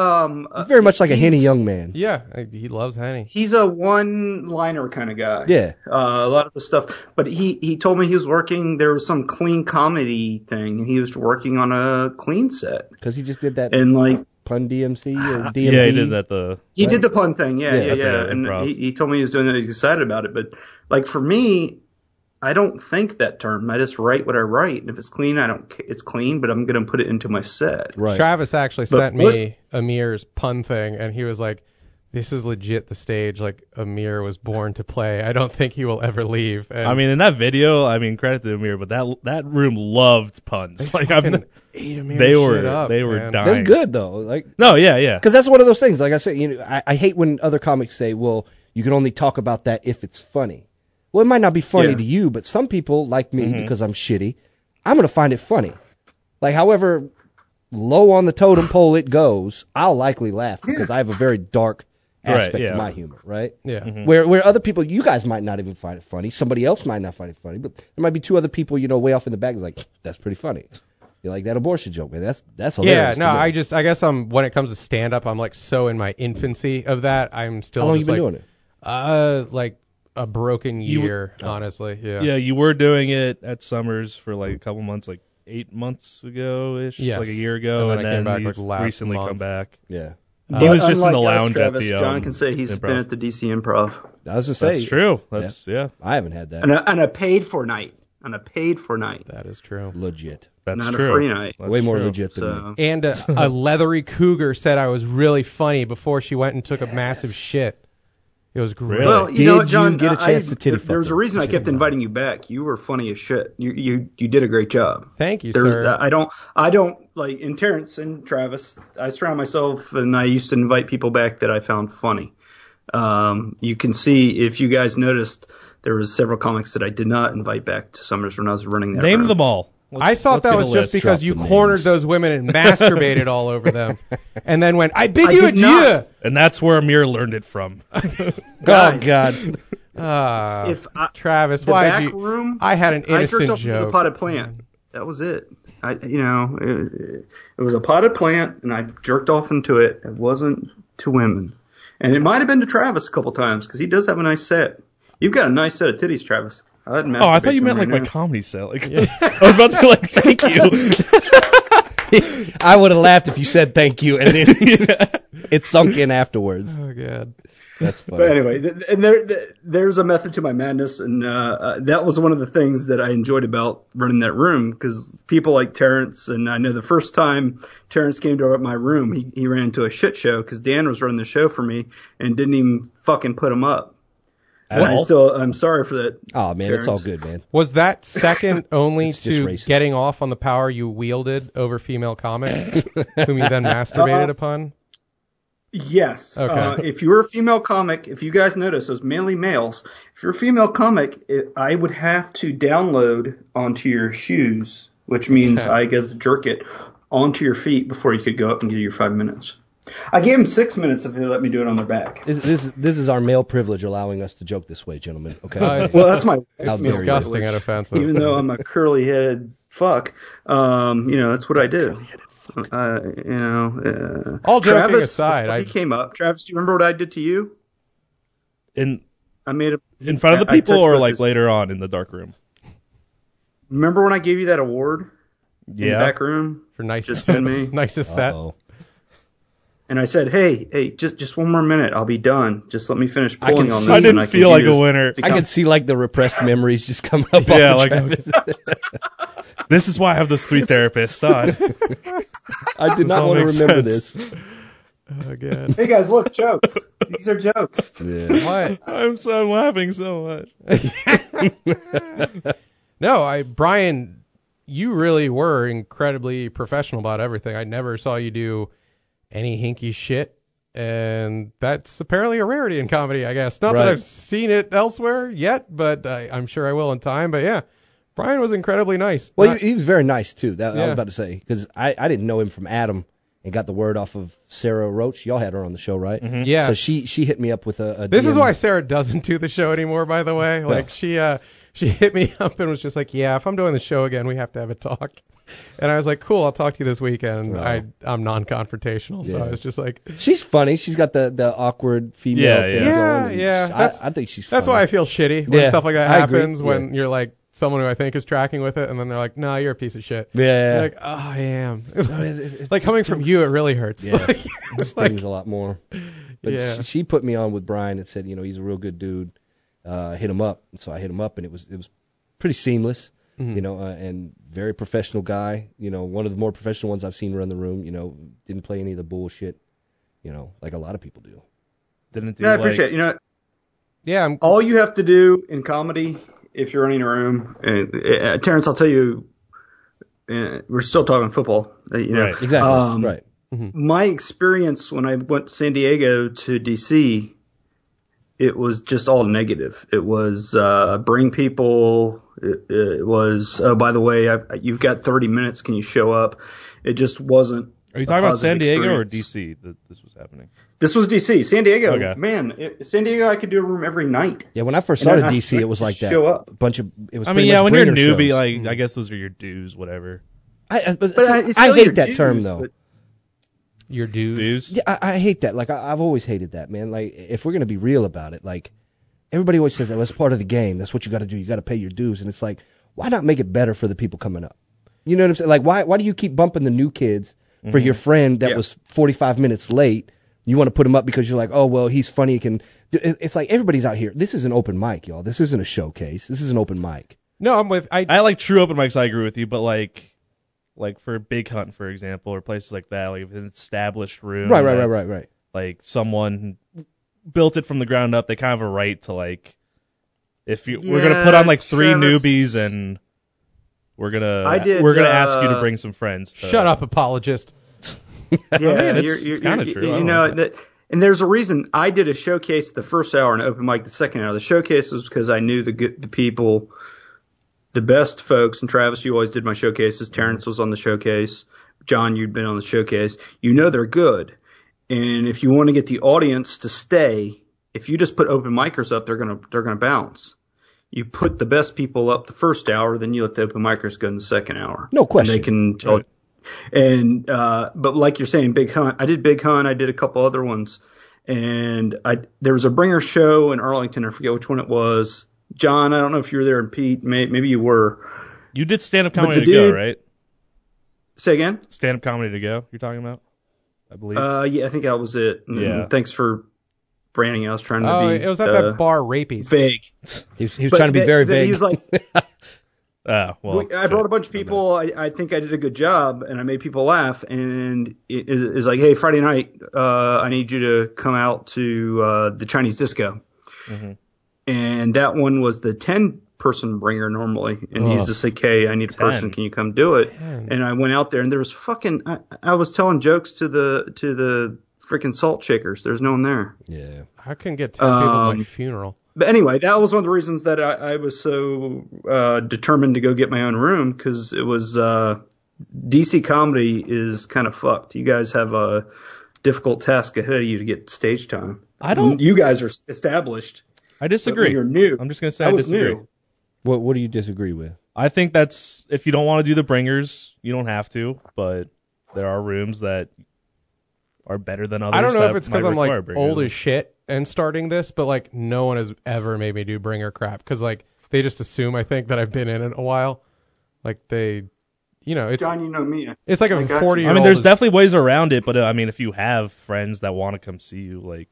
Speaker 2: Very much like a henny young man.
Speaker 1: Yeah, he loves Henny.
Speaker 5: He's a one-liner kind of guy.
Speaker 2: Yeah.
Speaker 5: A lot of the stuff. But he told me he was working. There was some clean comedy thing, and he was working on a clean set.
Speaker 2: Because he just did that
Speaker 5: And like
Speaker 2: pun DMC or DMV.
Speaker 3: Yeah, he did that.
Speaker 5: he did the pun thing. Yeah.
Speaker 3: at the
Speaker 5: And
Speaker 3: improv.
Speaker 5: he told me he was doing that. He's excited about it. But like for me, I don't think that term. I just write what I write, and if it's clean, it's clean. But I'm gonna put it into my set.
Speaker 2: Right.
Speaker 1: Travis actually
Speaker 5: But
Speaker 1: sent
Speaker 5: most-
Speaker 1: me Amir's pun thing, and he was like, "This is legit the stage like Amir was born to play. I don't think he will ever leave." And
Speaker 3: I mean, in that video, credit to Amir, but that room loved puns. Like
Speaker 1: fucking ate Amir's
Speaker 3: they were
Speaker 1: shit up,
Speaker 3: they were
Speaker 1: man.
Speaker 3: dying.
Speaker 2: That's good though. Like
Speaker 3: No, yeah.
Speaker 2: because that's one of those things. Like I said, I hate when other comics say, "Well, you can only talk about that if it's funny." Well, it might not be funny
Speaker 5: Yeah.
Speaker 2: to you, but some people like me because I'm shitty. I'm gonna find it funny. Like, however low on the totem pole it goes, I'll likely laugh because I have a very dark aspect
Speaker 3: yeah.
Speaker 2: to my humor, right?
Speaker 1: Yeah.
Speaker 2: Where other people, you guys might not even find it funny. Somebody else might not find it funny, but there might be two other people, way off in the back, like, that's pretty funny. You like that abortion joke, man? That's
Speaker 1: Yeah,
Speaker 2: hilarious.
Speaker 1: no,
Speaker 2: to me.
Speaker 1: I guess when it comes to stand up, I'm like so in my infancy of that. I'm still
Speaker 2: How long you
Speaker 1: just
Speaker 2: been
Speaker 1: like,
Speaker 2: doing it?
Speaker 1: like a broken year, honestly. Yeah.
Speaker 3: Yeah, you were doing it at Summers for like a couple months, like 8 months ago ish,
Speaker 1: Yes.
Speaker 3: like a year ago,
Speaker 1: And then I came back,
Speaker 3: you've
Speaker 1: like, last
Speaker 3: recently
Speaker 1: month.
Speaker 3: come back.
Speaker 2: Yeah,
Speaker 3: He was just in
Speaker 5: Unlike
Speaker 3: the
Speaker 5: us,
Speaker 3: lounge
Speaker 5: Travis,
Speaker 3: at the.
Speaker 5: John can say he's
Speaker 3: improv.
Speaker 5: been at the DC Improv
Speaker 2: I was to say
Speaker 3: That's true. That's yeah.
Speaker 2: I haven't had that.
Speaker 5: on a paid for night. On a paid for night,
Speaker 1: That is true.
Speaker 2: Legit,
Speaker 3: That's
Speaker 5: not
Speaker 3: true.
Speaker 5: a free night.
Speaker 3: That's
Speaker 2: way more
Speaker 3: true.
Speaker 2: legit than me.
Speaker 5: So
Speaker 1: And a leathery cougar said I was really funny before she went and took a massive shit. It was great.
Speaker 3: Really?
Speaker 5: Well, you know what,
Speaker 2: Did
Speaker 5: John?
Speaker 2: you get a chance to titty
Speaker 5: there was a
Speaker 2: fuck
Speaker 5: reason I
Speaker 2: him?
Speaker 5: kept inviting you back. You were funny as shit. You did a great job.
Speaker 1: Thank you, sir.
Speaker 5: I don't like in Terrence and Travis. I surround myself, and I used to invite people back that I found funny. You can see if you guys noticed, there was several comics that I did not invite back to Summers when I was running that.
Speaker 3: Name
Speaker 5: room.
Speaker 3: them all.
Speaker 1: I thought that was just because you cornered those women and masturbated all over them, and then went, "I bid you adieu."
Speaker 3: And that's where Amir learned it from.
Speaker 2: Oh God.
Speaker 1: Travis,
Speaker 5: The
Speaker 1: why
Speaker 5: back
Speaker 1: did you?
Speaker 5: room,
Speaker 1: I had an
Speaker 5: I
Speaker 1: innocent
Speaker 5: jerked off into the
Speaker 1: joke.
Speaker 5: potted plant. That was it. It was a potted plant, and I jerked off into it. It wasn't to women, and it might have been to Travis a couple times because he does have a nice set. You've got a nice set of titties, Travis.
Speaker 3: I thought you meant like my
Speaker 5: my
Speaker 3: comedy set. Like I was about to be like, thank you.
Speaker 2: I would have laughed if you said thank you, and then it sunk in afterwards.
Speaker 1: Oh God.
Speaker 2: That's funny.
Speaker 5: But anyway, there's a method to my madness, and that was one of the things that I enjoyed about running that room, because people like Terrence, and I know the first time Terrence came to my room, he ran into a shit show because Dan was running the show for me and didn't even fucking put him up. And I'm sorry for that.
Speaker 2: Oh man,
Speaker 5: Terrence.
Speaker 2: it's all good, man.
Speaker 1: Was that second only
Speaker 2: It's just
Speaker 1: to
Speaker 2: racist.
Speaker 1: getting off on the power you wielded over female comics, whom you then masturbated upon?
Speaker 5: Yes.
Speaker 1: Okay.
Speaker 5: If you were a female comic, if you guys notice, those mainly males, if you're a female comic, I would have to download onto your shoes, which means I get to jerk it onto your feet before you could go up and give your 5 minutes. I gave them 6 minutes if they let me do it on their back.
Speaker 2: This is our male privilege allowing us to joke this way, gentlemen. Okay.
Speaker 1: It's
Speaker 5: Well, that's my
Speaker 2: How dare you.
Speaker 1: disgusting and offensive.
Speaker 5: Even though I'm a curly-headed fuck, that's what I do.
Speaker 1: All joking
Speaker 5: Travis,
Speaker 1: aside,
Speaker 5: he came up. Travis, do you remember what I did to you? I made
Speaker 3: In front of the people, or like later on in the dark room?
Speaker 5: Remember when I gave you that award in the back room?
Speaker 1: for nicest,
Speaker 5: Just me.
Speaker 1: nicest set.
Speaker 2: Uh-oh.
Speaker 5: And I said, hey, just one more minute. I'll be done. Just let me finish pulling on this.
Speaker 3: I
Speaker 5: and
Speaker 3: didn't
Speaker 5: can
Speaker 3: feel
Speaker 5: give
Speaker 3: like
Speaker 5: you this
Speaker 3: a winner.
Speaker 2: I can see like the repressed memories just coming up.
Speaker 3: Yeah,
Speaker 2: off
Speaker 3: like
Speaker 2: Travis.
Speaker 3: this is why I have those 3 therapists.
Speaker 2: I did not
Speaker 3: all
Speaker 2: want to
Speaker 3: makes
Speaker 2: remember
Speaker 3: sense.
Speaker 2: this.
Speaker 1: Oh God.
Speaker 5: Hey guys, look, jokes. These are jokes.
Speaker 2: Yeah.
Speaker 1: What?
Speaker 3: I'm laughing so much.
Speaker 1: No, Brian, you really were incredibly professional about everything. I never saw you do any hinky shit, and that's apparently a rarity in comedy, I guess. Not that
Speaker 2: Right.
Speaker 1: I've seen it elsewhere yet, but I'm sure I will in time. But yeah, Brian was incredibly nice.
Speaker 2: Well,
Speaker 1: Not-
Speaker 2: he was very nice too. That I
Speaker 1: Yeah.
Speaker 2: was about to say, because I didn't know him from Adam, and got the word off of Sarah Roach. Y'all had her on the show, right?
Speaker 1: yeah.
Speaker 2: So she hit me up with a
Speaker 1: This is
Speaker 2: DM.
Speaker 1: why Sarah doesn't do the show anymore, by the way. Like she hit me up and was just like, "Yeah, if I'm doing the show again, we have to have a talk." And I was like, "Cool, I'll talk to you this weekend."
Speaker 2: Wow.
Speaker 1: I'm non-confrontational, so
Speaker 2: Yeah.
Speaker 1: I was just like,
Speaker 2: She's funny. She's got the awkward female
Speaker 3: Yeah,
Speaker 2: thing
Speaker 1: yeah.
Speaker 2: going. and
Speaker 1: Yeah, that's-
Speaker 2: I think she's.
Speaker 1: that's
Speaker 2: funny.
Speaker 1: why I feel shitty when
Speaker 2: Yeah,
Speaker 1: stuff like that
Speaker 2: I agree.
Speaker 1: happens. When you're like someone who I think is tracking with it, and then they're like, "No, you're a piece of shit."
Speaker 2: Yeah.
Speaker 1: You're like, "Oh, I am."
Speaker 2: It's
Speaker 1: Like coming from you, it really hurts.
Speaker 2: Yeah,
Speaker 1: Like,
Speaker 2: it
Speaker 1: it's like,
Speaker 2: stings a lot more. But
Speaker 1: Yeah.
Speaker 2: she put me on with Brian and said, he's a real good dude. Hit him up. And so I hit him up, and it was pretty seamless.
Speaker 1: Mm-hmm.
Speaker 2: And very professional guy. One of the more professional ones I've seen run the room. Didn't play any of the bullshit. Like a lot of people do.
Speaker 3: Didn't do
Speaker 5: Yeah, I
Speaker 3: like,
Speaker 5: appreciate it.
Speaker 1: yeah,
Speaker 5: All you have to do in comedy, if you're running a room, and Terrence, I'll tell you, we're still talking football.
Speaker 3: Right.
Speaker 2: Exactly. Right.
Speaker 5: My experience when I went to San Diego to DC, it was just all negative. It was bring people. It was, oh, by the way, you've got 30 minutes. Can you show up? It just wasn't.
Speaker 3: Are you talking about San
Speaker 5: positive
Speaker 3: Diego or
Speaker 5: experience.
Speaker 3: DC that this was happening?
Speaker 5: This was DC. San Diego,
Speaker 3: Okay.
Speaker 5: man. San Diego, I could do a room every night.
Speaker 2: Yeah, when I first
Speaker 5: And then
Speaker 2: started
Speaker 5: I
Speaker 2: DC, it was like that.
Speaker 5: show up.
Speaker 2: A bunch of. It was.
Speaker 3: I
Speaker 2: pretty
Speaker 3: mean, yeah,
Speaker 2: much
Speaker 3: when you're a
Speaker 2: bringer
Speaker 3: newbie,
Speaker 2: shows.
Speaker 3: like I guess those are your dues, whatever.
Speaker 2: I
Speaker 5: But it's still
Speaker 2: hate
Speaker 5: your
Speaker 2: that
Speaker 5: dues,
Speaker 2: term though.
Speaker 5: but-
Speaker 1: your dues.
Speaker 3: Dues.
Speaker 2: Yeah, I hate that. Like I've always hated that, man. Like if we're gonna be real about it, like everybody always says, "Oh, that's part of the game. That's what you got to do. You got to pay your dues." And it's like, why not make it better for the people coming up? You know what I'm saying? Like why do you keep bumping the new kids for your friend that was 45 minutes late? You want to put him up because you're like, oh well, he's funny. He can. It's like everybody's out here. This is an open mic, y'all. This isn't a showcase. This is an open mic.
Speaker 1: No, I'm with.
Speaker 3: I like true open mics. I agree with you, but like for Big Hunt, for example, or places like that, like if it's an established room,
Speaker 2: Right.
Speaker 3: like someone built it from the ground up, they kind of have a right to like, if you we're gonna put on like 3 newbies and we're gonna ask you to bring some friends.
Speaker 1: Shut up, apologist.
Speaker 5: Yeah,
Speaker 3: it's kind of true.
Speaker 5: You know that. And there's a reason I did a showcase the first hour and open mic the second hour. The showcase was because I knew the people, the best folks. And Travis, you always did my showcases. Terrence was on the showcase. John, you'd been on the showcase. You know they're good. And if you want to get the audience to stay, if you just put open micers up, they're gonna bounce. You put the best people up the first hour, then you let the open micers go in the second hour.
Speaker 2: No question.
Speaker 5: And they can tell. Right. And but like you're saying, Big Hunt. I did Big Hunt. I did a couple other ones, and there was a bringer show in Arlington. I forget which one it was. John, I don't know if you were there, and Pete, maybe you were.
Speaker 3: You did stand up comedy to go, right?
Speaker 5: Say again.
Speaker 3: Stand up comedy to go. You're talking about, I believe.
Speaker 5: Yeah, I think that was it.
Speaker 3: Yeah.
Speaker 5: Thanks for branding. I was trying to be.
Speaker 1: It was at that bar, Rapies.
Speaker 5: Vague.
Speaker 2: He was trying to be very vague.
Speaker 5: He was like.
Speaker 3: Well,
Speaker 5: I brought a bunch of people. I think I did a good job, and I made people laugh. And it is like, hey, Friday night, I need you to come out to the Chinese disco. Mm-hmm. And that one was the 10-person bringer normally. And he's just like, hey, I need a person. Can you come do it? Man. And I went out there, and there was fucking. I was telling jokes to the freaking salt shakers. There's no one there.
Speaker 2: Yeah,
Speaker 1: I couldn't get 10 people at my funeral.
Speaker 5: But anyway, that was one of the reasons that I was so determined to go get my own room, because it was DC comedy is kind of fucked. You guys have a difficult task ahead of you to get stage time. You guys are established.
Speaker 3: I disagree.
Speaker 5: You're new.
Speaker 3: I'm just gonna say I disagree.
Speaker 5: New.
Speaker 2: What do you disagree with?
Speaker 3: I think that's, if you don't want to do the bringers, you don't have to. But there are rooms that are better than others.
Speaker 1: I don't know if it's because I'm like
Speaker 3: bringers.
Speaker 1: old as shit and starting this, but like no one has ever made me do bringer crap, because like they just assume, I think, that I've been in it a while. Like they, it's
Speaker 5: John, you know me.
Speaker 1: It's like a 40-year-old.
Speaker 3: I mean, there's definitely ways around it, but I mean, if you have friends that want to come see you, like,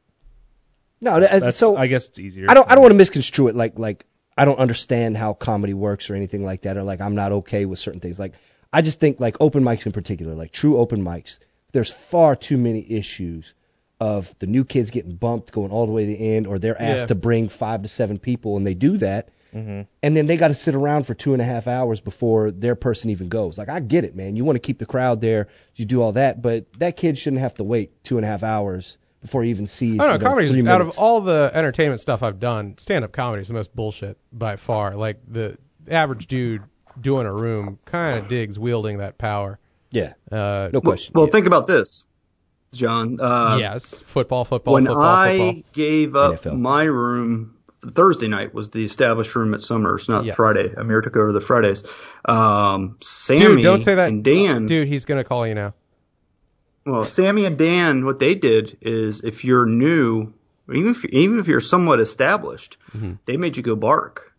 Speaker 2: so
Speaker 3: I guess it's easier.
Speaker 2: I don't want to misconstrue it like I don't understand how comedy works or anything like that, or like I'm not okay with certain things. Like I just think like open mics in particular, like true open mics, there's far too many issues of the new kids getting bumped going all the way to the end, or they're asked to bring 5 to 7 people and they do that, and then they got to sit around for 2.5 hours before their person even goes. Like I get it, man. You want to keep the crowd there, you do all that, but that kid shouldn't have to wait 2.5 hours before he even sees.
Speaker 1: I don't know, comedy's, out of all the entertainment stuff I've done, stand-up comedy is the most bullshit by far. Like the average dude doing a room kind of digs wielding that power.
Speaker 2: Yeah, no question.
Speaker 5: Well, think about this, John.
Speaker 1: Yes, football.
Speaker 5: When I gave up NFL. My room, Thursday night was the established room at Summers, not Friday. Amir took over the Fridays. Sammy,
Speaker 1: dude, don't say that.
Speaker 5: And Dan.
Speaker 1: Dude, he's going to call you now.
Speaker 5: Well, Sammy and Dan, what they did is, if you're new, even if you're somewhat established, they made you go bark,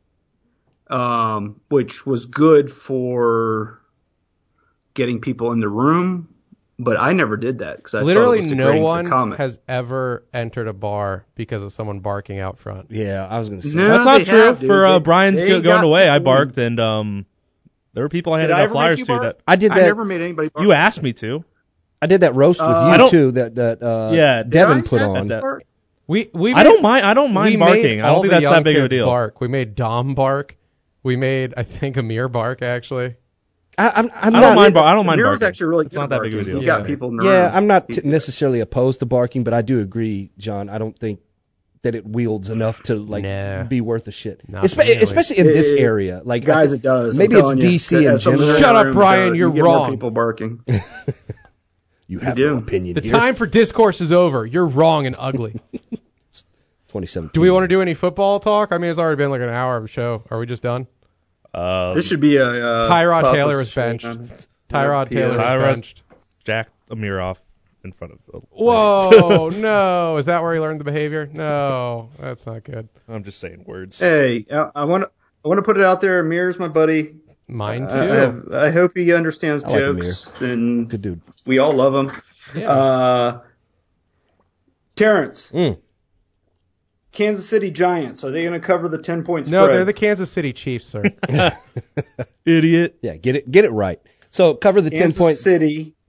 Speaker 5: which was good for getting people in the room. But I never did that, because I
Speaker 1: literally
Speaker 5: thought it was
Speaker 1: no one has ever entered a bar because of someone barking out front.
Speaker 2: Yeah, I was going to say
Speaker 3: that's not true. For Brian's going away, I barked, and there were people I handed out flyers to that.
Speaker 2: I did that.
Speaker 5: I never made anybody bark.
Speaker 3: You asked me to.
Speaker 2: I did that roast with you too. That Devin put on.
Speaker 3: I don't mind barking. I don't think that's that big of a deal.
Speaker 1: Bark. We made Dom bark. We made, I think, Amir bark actually.
Speaker 3: I don't mind barking.
Speaker 5: Amir was actually really good.
Speaker 3: It's not that big of a deal.
Speaker 5: He got people in the room.
Speaker 2: Yeah, I'm not necessarily opposed to barking, but I do agree, John. I don't think that it wields enough to be worth a shit. Especially in this area. Like,
Speaker 5: guys, it does.
Speaker 2: Maybe it's DC in general.
Speaker 1: Shut up, Brian. You're wrong.
Speaker 5: People barking.
Speaker 2: You have no opinion.
Speaker 1: The time for discourse is over. You're wrong and ugly.
Speaker 2: 2017.
Speaker 1: Do we want to do any football talk? I mean, it's already been like an hour of a show. Are we just done?
Speaker 5: This should be a
Speaker 1: Tyrod Taylor is benched. Tyrod Taylor is benched.
Speaker 3: Jacked Amir off in front of.
Speaker 1: Whoa, no! Is that where he learned the behavior? No, that's not good.
Speaker 3: I'm just saying words.
Speaker 5: Hey, I want to put it out there. Amir's my buddy.
Speaker 1: Mine too.
Speaker 5: I hope he understands jokes.
Speaker 2: Like
Speaker 5: and
Speaker 2: good dude.
Speaker 5: We all love him.
Speaker 1: Yeah.
Speaker 5: Terrence. Kansas City Giants. Are they going to cover the 10-point spread?
Speaker 1: No, they're the Kansas City Chiefs, sir.
Speaker 3: Idiot.
Speaker 2: Yeah, get it right. So cover the 10 point.
Speaker 5: Kansas City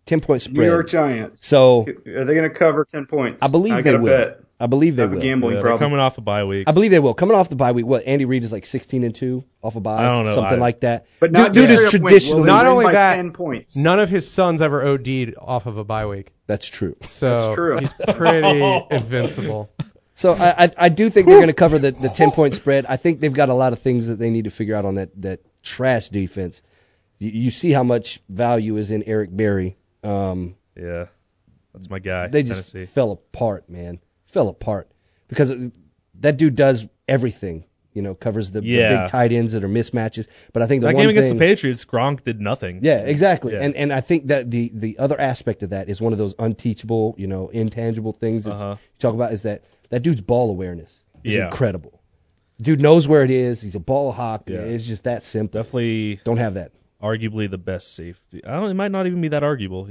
Speaker 2: 10-point spread.
Speaker 5: New York Giants.
Speaker 2: So
Speaker 5: are they going to cover 10 points?
Speaker 2: I believe
Speaker 5: I
Speaker 2: they
Speaker 5: got a
Speaker 2: will.
Speaker 5: bet.
Speaker 2: I believe they
Speaker 5: I have
Speaker 2: will.
Speaker 5: a gambling
Speaker 3: They're
Speaker 5: problem.
Speaker 3: coming off a bye week.
Speaker 2: I believe they will. Coming off the bye week, what? Andy Reid is like 16-2 off a bye,
Speaker 3: I don't know.
Speaker 2: something like that.
Speaker 5: But not
Speaker 2: dude is
Speaker 5: straight up win.
Speaker 2: traditionally.
Speaker 5: Will they
Speaker 1: Not
Speaker 5: win
Speaker 1: only
Speaker 5: by
Speaker 1: that,
Speaker 5: 10 points.
Speaker 1: None of his sons ever OD'd off of a bye week.
Speaker 2: That's true.
Speaker 1: So
Speaker 5: That's true.
Speaker 1: he's pretty invincible.
Speaker 2: So I do think they're going to cover the 10-point spread. I think they've got a lot of things that they need to figure out on that trash defense. You see how much value is in Eric Berry.
Speaker 3: Yeah, that's my guy.
Speaker 2: They just
Speaker 3: Tennessee.
Speaker 2: fell apart, man. Fell apart because that dude does everything. Covers the big tight ends that are mismatches. But I think the
Speaker 3: that
Speaker 2: one
Speaker 3: game against
Speaker 2: thing,
Speaker 3: the Patriots, Gronk did nothing.
Speaker 2: Yeah, exactly.
Speaker 3: Yeah.
Speaker 2: And I think that the other aspect of that is one of those unteachable, intangible things that you talk about is that dude's ball awareness is incredible. Dude knows where it is. He's a ball hawk.
Speaker 3: Yeah.
Speaker 2: It's just that simple.
Speaker 3: Definitely.
Speaker 2: Don't have that.
Speaker 3: Arguably the best safety. It might not even be that arguable.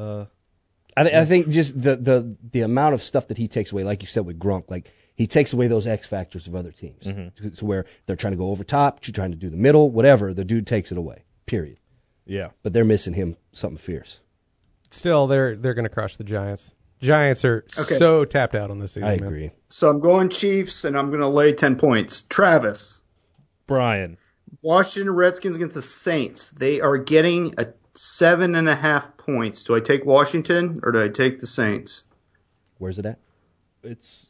Speaker 2: I think just the amount of stuff that he takes away, like you said with Gronk, like he takes away those X factors of other teams. To where they're trying to go over top, trying to do the middle, whatever. The dude takes it away. Period.
Speaker 3: Yeah.
Speaker 2: But they're missing him something fierce.
Speaker 1: Still, they're going to crush the Giants. Giants are so tapped out on this season.
Speaker 2: I
Speaker 1: man.
Speaker 2: agree.
Speaker 5: So I'm going Chiefs, and I'm going to lay 10 points. Travis.
Speaker 3: Brian.
Speaker 5: Washington Redskins against the Saints. They are getting a 7.5 points. Do I take Washington or do I take the Saints?
Speaker 2: Where's it at?
Speaker 3: It's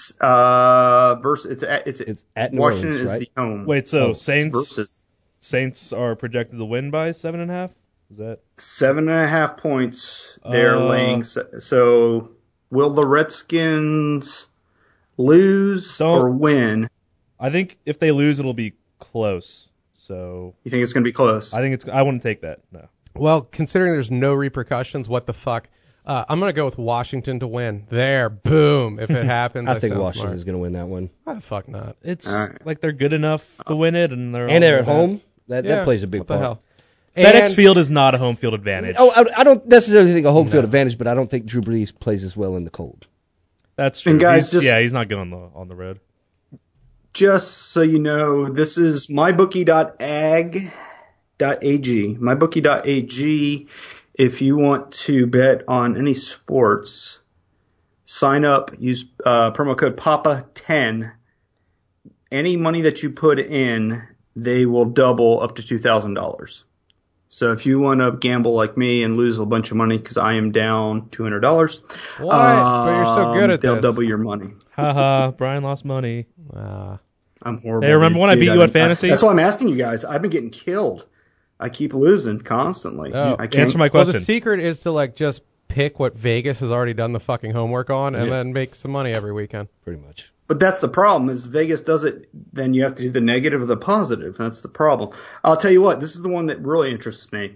Speaker 5: at
Speaker 2: New
Speaker 5: Washington
Speaker 2: Orleans,
Speaker 5: is
Speaker 2: right?
Speaker 5: the home.
Speaker 3: Wait, so
Speaker 5: It's
Speaker 3: Saints
Speaker 5: versus
Speaker 3: Saints are projected to win by 7.5? Is that
Speaker 5: 7.5 points they're laying. So will the Redskins lose or win?
Speaker 3: I think if they lose, it'll be close. So
Speaker 5: you think it's going to be close?
Speaker 3: I think I wouldn't take that. No.
Speaker 1: Well, considering there's no repercussions, what the fuck? I'm going to go with Washington to win. There, boom. If it happens,
Speaker 2: I think Washington's going to win that one.
Speaker 1: Why the fuck not?
Speaker 3: It's like they're good enough to win it, and they're
Speaker 2: at home. That plays a big part.
Speaker 1: What
Speaker 3: the hell? FedEx Field is not a home field advantage.
Speaker 2: Oh, I don't necessarily think a home field advantage, but I don't think Drew Brees plays as well in the cold.
Speaker 3: That's true.
Speaker 5: And guys,
Speaker 3: he's not good on the road.
Speaker 5: Just so you know, this is mybookie.ag.ag. Mybookie.ag. If you want to bet on any sports, sign up, use promo code PAPA10. Any money that you put in, they will double up to $2,000. So if you want to gamble like me and lose a bunch of money because I am down $200,
Speaker 1: what? But you're so good at
Speaker 5: they'll
Speaker 1: this.
Speaker 5: double your money.
Speaker 3: Haha, Brian lost money.
Speaker 5: I'm horrible.
Speaker 3: Hey, remember when I beat you at fantasy?
Speaker 5: That's why I'm asking you guys. I've been getting killed. I keep losing constantly.
Speaker 1: Oh.
Speaker 5: I can't
Speaker 3: Answer my question.
Speaker 1: Well, the secret is to just pick what Vegas has already done the fucking homework on and then make some money every weekend.
Speaker 2: Pretty much.
Speaker 5: But that's the problem is Vegas does it, then you have to do the negative or the positive. That's the problem. I'll tell you what, this is the one that really interests me.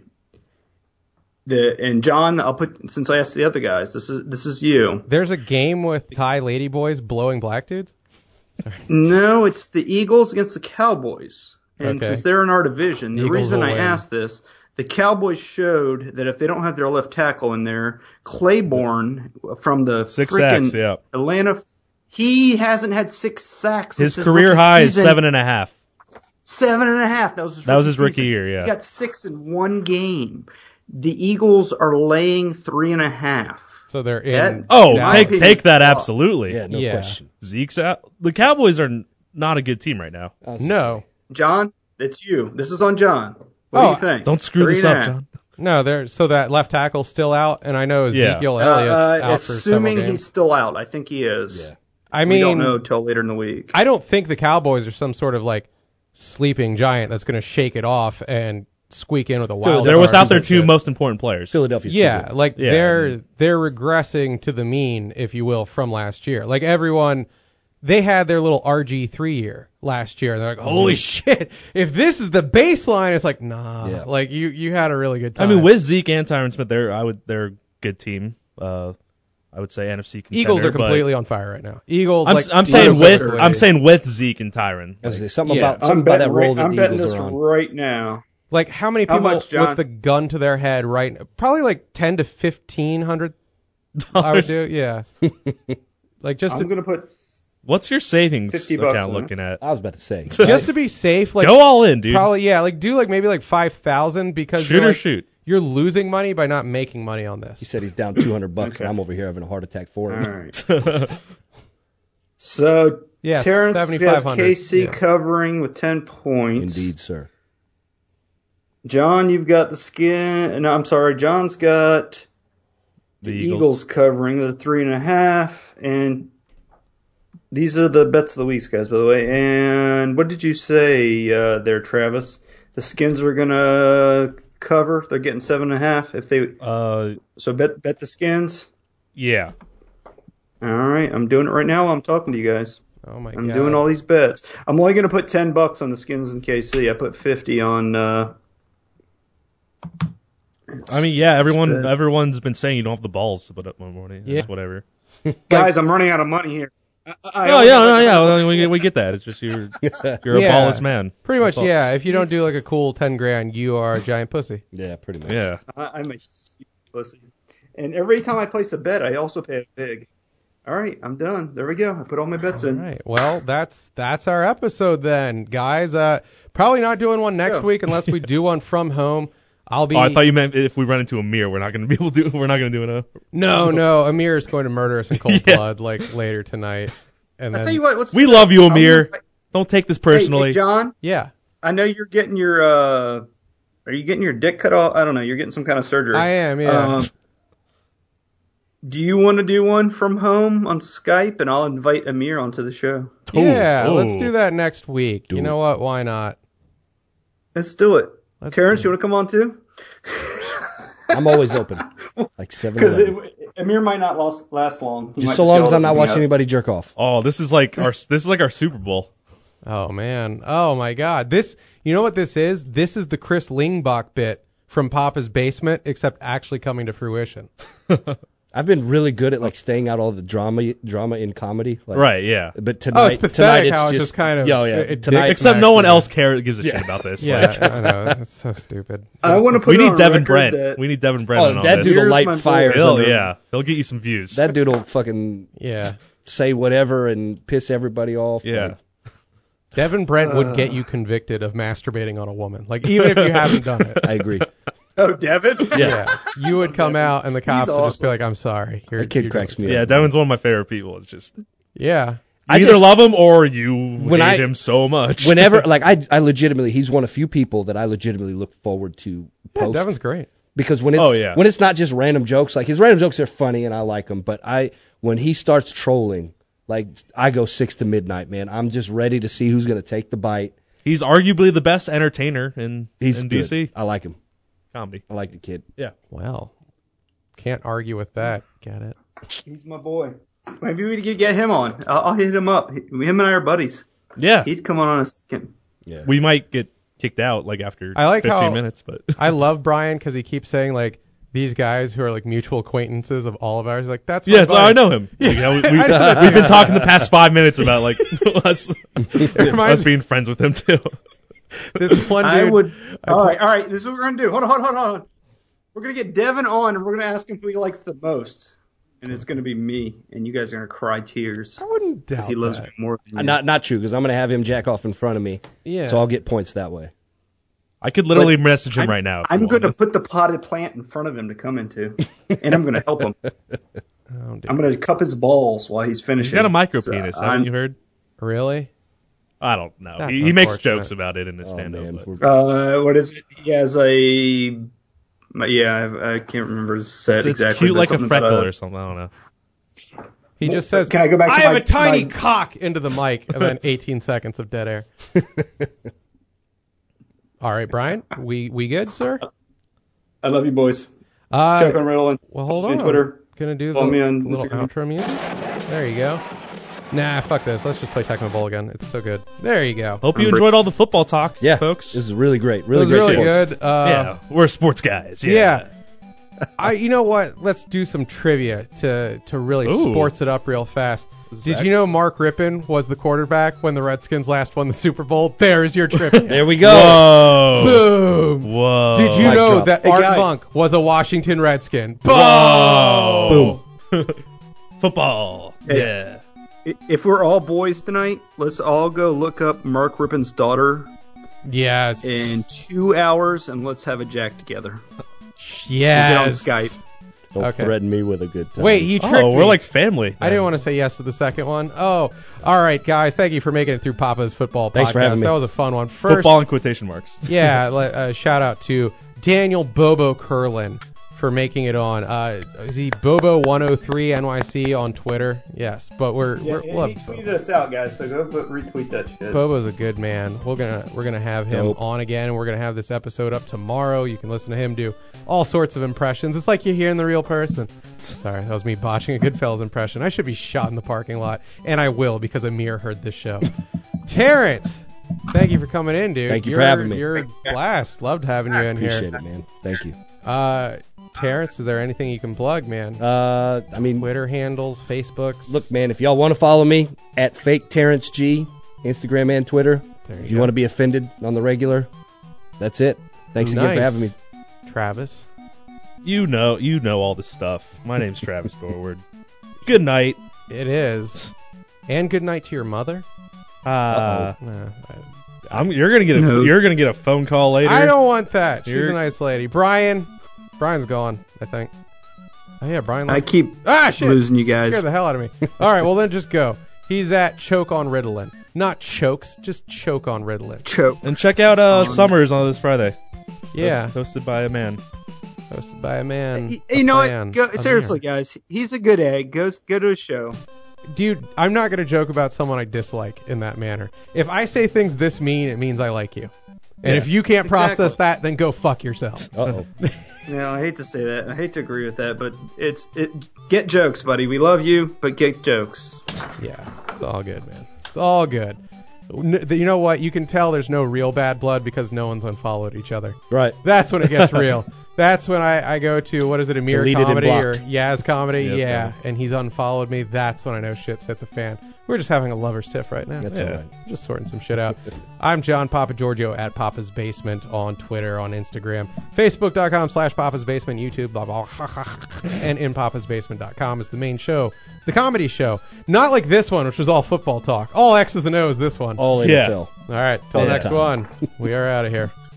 Speaker 5: And John, since I asked the other guys, this is you.
Speaker 1: There's a game with Thai ladyboys blowing black dudes? Sorry.
Speaker 5: No, it's the Eagles against the Cowboys. And since they're in our division, the reason I asked this, the Cowboys showed that if they don't have their left tackle in there, Claiborne from the freaking Atlanta, he hasn't had 6 sacks.
Speaker 3: His career high is 7.5.
Speaker 5: 7.5. That was
Speaker 3: his rookie year. Yeah,
Speaker 5: he got 6 in one game. The Eagles are laying 3.5.
Speaker 1: So they're in.
Speaker 3: Take that absolutely.
Speaker 2: Yeah, no question.
Speaker 3: Zeke's out. The Cowboys are not a good team right now.
Speaker 1: No.
Speaker 5: John, it's you. This is on John. What do you think?
Speaker 3: Don't screw this up, John.
Speaker 1: No, so that left tackle's still out, and I know Ezekiel Elliott's out for several
Speaker 5: assuming
Speaker 1: games.
Speaker 5: he's still out. I think he is.
Speaker 2: Yeah.
Speaker 1: I mean,
Speaker 5: we don't know till later in the week.
Speaker 1: I don't think the Cowboys are some sort of sleeping giant that's going to shake it off and squeak in with a wild.
Speaker 3: They're without their 2 most important players.
Speaker 2: Philadelphia's
Speaker 1: they're
Speaker 3: they're
Speaker 1: regressing to the mean, if you will, from last year. Everyone, they had their little RG3 year last year. They're like, holy shit! If this is the baseline, it's nah.
Speaker 2: Yeah.
Speaker 1: You had a really good time.
Speaker 3: I mean, with Zeke and Tyron Smith, they're a good team. I would say NFC contender.
Speaker 1: Eagles are completely on fire right now. Eagles.
Speaker 3: I'm saying with Zeke and Tyron.
Speaker 2: Something about that role that
Speaker 5: I'm
Speaker 2: the
Speaker 5: betting
Speaker 2: Eagles
Speaker 5: this
Speaker 2: are on.
Speaker 5: right now.
Speaker 1: How many people
Speaker 5: much, John?
Speaker 1: with the gun to their head probably $10 to $1,500. I would do, yeah.
Speaker 5: I'm going to put.
Speaker 3: What's your savings
Speaker 5: $50
Speaker 3: account looking at?
Speaker 2: I was about to say.
Speaker 1: Just to be safe,
Speaker 3: go all in, dude.
Speaker 1: Probably, do maybe 5,000 because
Speaker 3: shoot or shoot.
Speaker 1: you're losing money by not making money on this.
Speaker 2: He said he's down $200, and I'm over here having a heart attack for him.
Speaker 5: All right. So
Speaker 1: Yes,
Speaker 5: Terrence has
Speaker 1: 7,500.
Speaker 5: KC covering with 10 points.
Speaker 2: Indeed, sir.
Speaker 5: John, you've got the skin. No, I'm sorry. John's got the Eagles covering the 3.5, and these are the bets of the weeks, guys. By the way, and what did you say there, Travis? The Skins are gonna cover. They're getting 7.5 if they. So bet the Skins.
Speaker 3: Yeah.
Speaker 5: All right, I'm doing it right now while I'm talking to you guys.
Speaker 1: Oh my
Speaker 5: I'm
Speaker 1: god.
Speaker 5: doing all these bets. I'm only going to put $10 on the Skins and KC. I put 50 on.
Speaker 3: I mean, yeah, everyone's been saying you don't have the balls to put up one morning.
Speaker 1: Yeah.
Speaker 3: It's whatever.
Speaker 5: Guys, I'm running out of money here.
Speaker 3: Well, we get that. It's just you're a ballless man.
Speaker 1: Pretty much,
Speaker 3: That's all.
Speaker 1: yeah. If you don't do like a cool 10 grand, you are a giant pussy.
Speaker 2: Yeah, pretty much.
Speaker 3: Yeah.
Speaker 5: I'm a huge pussy. And every time I place a bet, I also pay a big. All right, I'm done. There we go. I put all my bets in.
Speaker 1: All right. Well, that's our episode then, guys. Probably not doing one next week unless we do one from home. I'll be.
Speaker 3: Oh, I thought you meant if we run into Amir, we're not going to be able to. We're not going to do it.
Speaker 1: No. Amir is going to murder us in cold blood like later tonight. And
Speaker 5: I'll
Speaker 1: then,
Speaker 5: tell you what.
Speaker 3: We love you, Amir. Don't take this personally.
Speaker 5: Hey, John,
Speaker 1: yeah,
Speaker 5: I know you're getting your. Are you getting your dick cut off? I don't know. You're getting some kind of surgery.
Speaker 1: I am. Yeah.
Speaker 5: Do you want to do one from home on Skype, and I'll invite Amir onto the show?
Speaker 1: Yeah.
Speaker 3: Ooh.
Speaker 1: Let's do that next week.
Speaker 2: Do
Speaker 1: you know
Speaker 2: it.
Speaker 1: what? Why not?
Speaker 5: Let's do it.
Speaker 1: Let's
Speaker 5: Terrence,
Speaker 1: do
Speaker 5: you want to come on too?
Speaker 2: I'm always open. Like 7
Speaker 5: Because Amir might not last long. He might
Speaker 2: Just so long
Speaker 5: yell
Speaker 2: as
Speaker 5: at
Speaker 2: I'm not
Speaker 5: something
Speaker 2: watching
Speaker 5: out.
Speaker 2: anybody jerk off.
Speaker 3: Oh, this is like our Super Bowl.
Speaker 1: Oh man. Oh my God. This. You know what this is? This is the Chris Lingbach bit from Papa's Basement, except actually coming to fruition.
Speaker 2: I've been really good at like staying out all the drama in comedy. Like,
Speaker 3: Right, yeah.
Speaker 2: But tonight,
Speaker 1: it's pathetic
Speaker 2: tonight it's
Speaker 1: how it's
Speaker 2: just
Speaker 1: just kind of-
Speaker 2: yeah.
Speaker 1: it
Speaker 2: Tonight,
Speaker 1: dicks
Speaker 3: Except
Speaker 1: Max
Speaker 3: no one
Speaker 1: and
Speaker 3: else gives a shit about this.
Speaker 1: Yeah,
Speaker 3: Like,
Speaker 1: I know. That's so stupid.
Speaker 5: I want to put
Speaker 3: we
Speaker 5: it
Speaker 3: need
Speaker 5: on
Speaker 3: Devin
Speaker 5: record
Speaker 3: Brent.
Speaker 5: that
Speaker 3: We need Devin Brent on
Speaker 2: that
Speaker 3: this.
Speaker 2: dude will
Speaker 5: Here's
Speaker 2: light
Speaker 5: my
Speaker 2: fires.
Speaker 5: boy.
Speaker 2: under-
Speaker 3: He'll get you some views.
Speaker 2: That dude will fucking
Speaker 1: Yeah.
Speaker 2: say whatever and piss everybody off.
Speaker 3: Yeah.
Speaker 2: Like,
Speaker 1: Devin Brent would get you convicted of masturbating on a woman. Like, even if you haven't done it.
Speaker 2: I agree.
Speaker 5: Oh, Devin?
Speaker 1: Yeah. You would come out and the cops would just be
Speaker 5: awesome.
Speaker 1: like, I'm sorry.
Speaker 2: That kid cracks me
Speaker 3: Yeah,
Speaker 2: up.
Speaker 3: Devin's one of my favorite people. It's just
Speaker 1: Yeah.
Speaker 3: you either love him or you hate him so much.
Speaker 2: Whenever, like, I legitimately, he's one of few people that I legitimately look forward to
Speaker 1: Yeah,
Speaker 2: post.
Speaker 1: Devin's great.
Speaker 2: Because when it's not just random jokes, like his random jokes are funny and I like them, but when he starts trolling, like I go 6 to midnight, man. I'm just ready to see who's gonna take the bite.
Speaker 3: He's arguably the best entertainer in
Speaker 2: He's good.
Speaker 3: DC
Speaker 2: I like him.
Speaker 3: comedy.
Speaker 2: I like the kid.
Speaker 3: Yeah.
Speaker 1: Well, can't argue with that. Get it?
Speaker 5: He's my boy. Maybe we could get him on. I'll hit him up. Him and I are buddies.
Speaker 3: Yeah.
Speaker 5: He'd come on a second.
Speaker 2: Yeah.
Speaker 3: We might get kicked out like after
Speaker 1: I like
Speaker 3: 15
Speaker 1: how-
Speaker 3: minutes, but
Speaker 1: I love Brian because he keeps saying, like, these guys who are, like, mutual acquaintances of all of ours. Like, that's my
Speaker 3: yeah, so
Speaker 1: buddy.
Speaker 3: I know him. Like,
Speaker 1: I know.
Speaker 3: we've been talking the past 5 minutes about like us
Speaker 1: reminds
Speaker 3: being friends with him too.
Speaker 1: This one dude.
Speaker 5: I would. All right. This is what we're gonna do. Hold on. We're gonna get Devin on, and we're gonna ask him who he likes the most, and it's gonna be me, and you guys are gonna cry tears
Speaker 1: I wouldn't doubt
Speaker 5: because he loves
Speaker 1: that.
Speaker 5: me more than you.
Speaker 2: Not true, because I'm gonna have him jack off in front of me.
Speaker 1: Yeah.
Speaker 2: So I'll get points that way.
Speaker 3: I could literally message him right now. if
Speaker 5: I'm
Speaker 3: you
Speaker 5: gonna
Speaker 3: want.
Speaker 5: put the potted plant in front of him to come into, and I'm gonna help him.
Speaker 1: Oh, dude.
Speaker 5: I'm gonna cup his balls while he's finishing.
Speaker 3: He's got a micro
Speaker 5: So,
Speaker 3: penis,
Speaker 5: I'm-
Speaker 3: haven't you heard?
Speaker 1: Really?
Speaker 3: I don't know.
Speaker 1: That's
Speaker 3: He makes
Speaker 1: unfortunate.
Speaker 3: jokes about it in his stand-up.
Speaker 2: man.
Speaker 3: but
Speaker 5: What is it? He has a. Yeah, I can't remember his set
Speaker 3: it's
Speaker 5: exactly.
Speaker 3: cute
Speaker 5: but
Speaker 3: like a
Speaker 5: something
Speaker 3: freckle
Speaker 5: about,
Speaker 3: or something. I don't know.
Speaker 1: He just says,
Speaker 5: Can I go back to
Speaker 1: I have
Speaker 5: my-
Speaker 1: a tiny
Speaker 5: my-
Speaker 1: cock into the mic, and then 18 seconds of dead air. All right, Brian, we good, sir?
Speaker 5: I love you, boys. Check on Riddle
Speaker 1: Well, hold
Speaker 5: and
Speaker 1: on.
Speaker 5: Twitter.
Speaker 1: Gonna do the
Speaker 5: Follow me on
Speaker 1: little
Speaker 5: Instagram.
Speaker 1: outro music. There you go. Nah, fuck this. Let's just play Tecmo Bowl again. It's so good. There you go.
Speaker 3: Hope you enjoyed all the football talk,
Speaker 2: Yeah,
Speaker 3: folks.
Speaker 2: This is really great.
Speaker 1: It
Speaker 2: Really
Speaker 1: was
Speaker 2: great.
Speaker 1: really
Speaker 2: sports.
Speaker 1: good.
Speaker 3: Yeah, we're sports guys.
Speaker 1: Yeah. You know what? Let's do some trivia to really
Speaker 3: Ooh.
Speaker 1: sports it up real fast. Did
Speaker 3: Zach?
Speaker 1: you know Mark Rippon was the quarterback when the Redskins last won the Super Bowl? There's your trivia.
Speaker 2: There we go.
Speaker 3: Whoa.
Speaker 1: Boom.
Speaker 3: Whoa.
Speaker 1: Did you
Speaker 2: Mic
Speaker 1: know
Speaker 2: drop.
Speaker 1: that
Speaker 5: Hey,
Speaker 1: Art
Speaker 5: guys.
Speaker 1: Monk was a Washington Redskin?
Speaker 3: Whoa.
Speaker 2: Boom.
Speaker 3: Football.
Speaker 5: Hey.
Speaker 3: Yeah.
Speaker 5: If we're all boys tonight, let's all go look up Mark Rippon's daughter
Speaker 1: Yes.
Speaker 5: in 2 hours, and let's have a jack together.
Speaker 1: Yes.
Speaker 5: We'll get on Skype.
Speaker 2: Don't
Speaker 1: Okay.
Speaker 2: threaten me with a good time.
Speaker 1: Wait, you tricked me.
Speaker 3: we're like family.
Speaker 1: I didn't want to say yes to the second one. Oh, all right, guys. Thank you for making it through Papa's Football Podcast.
Speaker 2: Thanks for having me.
Speaker 1: That was a fun one. First,
Speaker 3: Football in quotation marks.
Speaker 1: yeah, shout out to Daniel Bobo Curlin for making it on. Is he Bobo103 NYC on Twitter? Yes, but we'll
Speaker 5: He
Speaker 1: have
Speaker 5: tweeted us out, guys, so go retweet that shit.
Speaker 1: Bobo's a good man. We're gonna have him
Speaker 2: Dope.
Speaker 1: on again, and we're gonna have this episode up tomorrow. You can listen to him do all sorts of impressions. It's like you're hearing the real person. Sorry, that was me botching a Goodfellas impression. I should be shot in the parking lot, and I will because Amir heard this show. Terrence, thank you for coming in, dude.
Speaker 2: Thank you for having me.
Speaker 1: You're a blast. Loved having you in here.
Speaker 2: Appreciate it, man. Thank you.
Speaker 1: Terrence, is there anything you can plug, man?
Speaker 2: I mean,
Speaker 1: Twitter handles, Facebooks.
Speaker 2: look, man, if y'all want to follow me at Fake Terrence G, Instagram and Twitter. If you want to be offended on the regular, that's it. Thanks again for having me.
Speaker 1: Travis.
Speaker 3: You know all this stuff. My name's Travis Dorward. Good night.
Speaker 1: It is. And good night to your mother.
Speaker 2: Uh-oh.
Speaker 1: Nah,
Speaker 3: You're gonna get a phone call later.
Speaker 1: I don't want that. She's
Speaker 3: You're-
Speaker 1: a nice lady. Brian's gone, I think. Oh yeah, Brian.
Speaker 5: I keep
Speaker 1: shit.
Speaker 5: losing you guys.
Speaker 1: Scared the hell out of me. All right, well then just go. He's at Choke on Ritalin. Not chokes, just Choke on Ritalin.
Speaker 5: Choke.
Speaker 3: And check out Summers on this Friday.
Speaker 1: Yeah,
Speaker 3: Hosted by a man.
Speaker 1: hosted by a man.
Speaker 6: You know
Speaker 1: a
Speaker 6: what?
Speaker 1: fan.
Speaker 6: Seriously, guys, he's a good egg. Go to his show.
Speaker 1: Dude, I'm not gonna joke about someone I dislike in that manner. If I say things this mean, it means I like you. And
Speaker 3: Yeah.
Speaker 1: if you can't process
Speaker 5: Exactly.
Speaker 1: that, then go fuck yourself.
Speaker 2: Uh-oh.
Speaker 5: No, I hate to say that. I hate to agree with that, but get jokes, buddy. We love you, but get jokes.
Speaker 1: Yeah, it's all good, man. It's all good. You know what? You can tell there's no real bad blood because no one's unfollowed each other.
Speaker 2: Right.
Speaker 1: That's when it gets real. That's when I go to, what is it, Amir
Speaker 2: Deleted and
Speaker 1: Comedy or
Speaker 2: blocked.
Speaker 1: Yaz Comedy?
Speaker 3: Yaz
Speaker 1: Yeah,
Speaker 3: Comedy.
Speaker 1: and he's unfollowed me. That's when I know shit's hit the fan. We're just having a lover's tiff right now.
Speaker 2: That's
Speaker 3: Yeah.
Speaker 2: all right.
Speaker 1: Just sorting some shit out. I'm John Papa Giorgio at Papa's Basement on Twitter, on Instagram, Facebook.com/Papa's Basement, YouTube, blah, blah, and InPapa'sBasement.com is the main show, the comedy show. Not like this one, which was all football talk. All X's and O's this one.
Speaker 2: All
Speaker 3: Yeah.
Speaker 2: NFL.
Speaker 1: All right, till
Speaker 2: All
Speaker 1: next
Speaker 2: the time.
Speaker 1: one. We are out of here.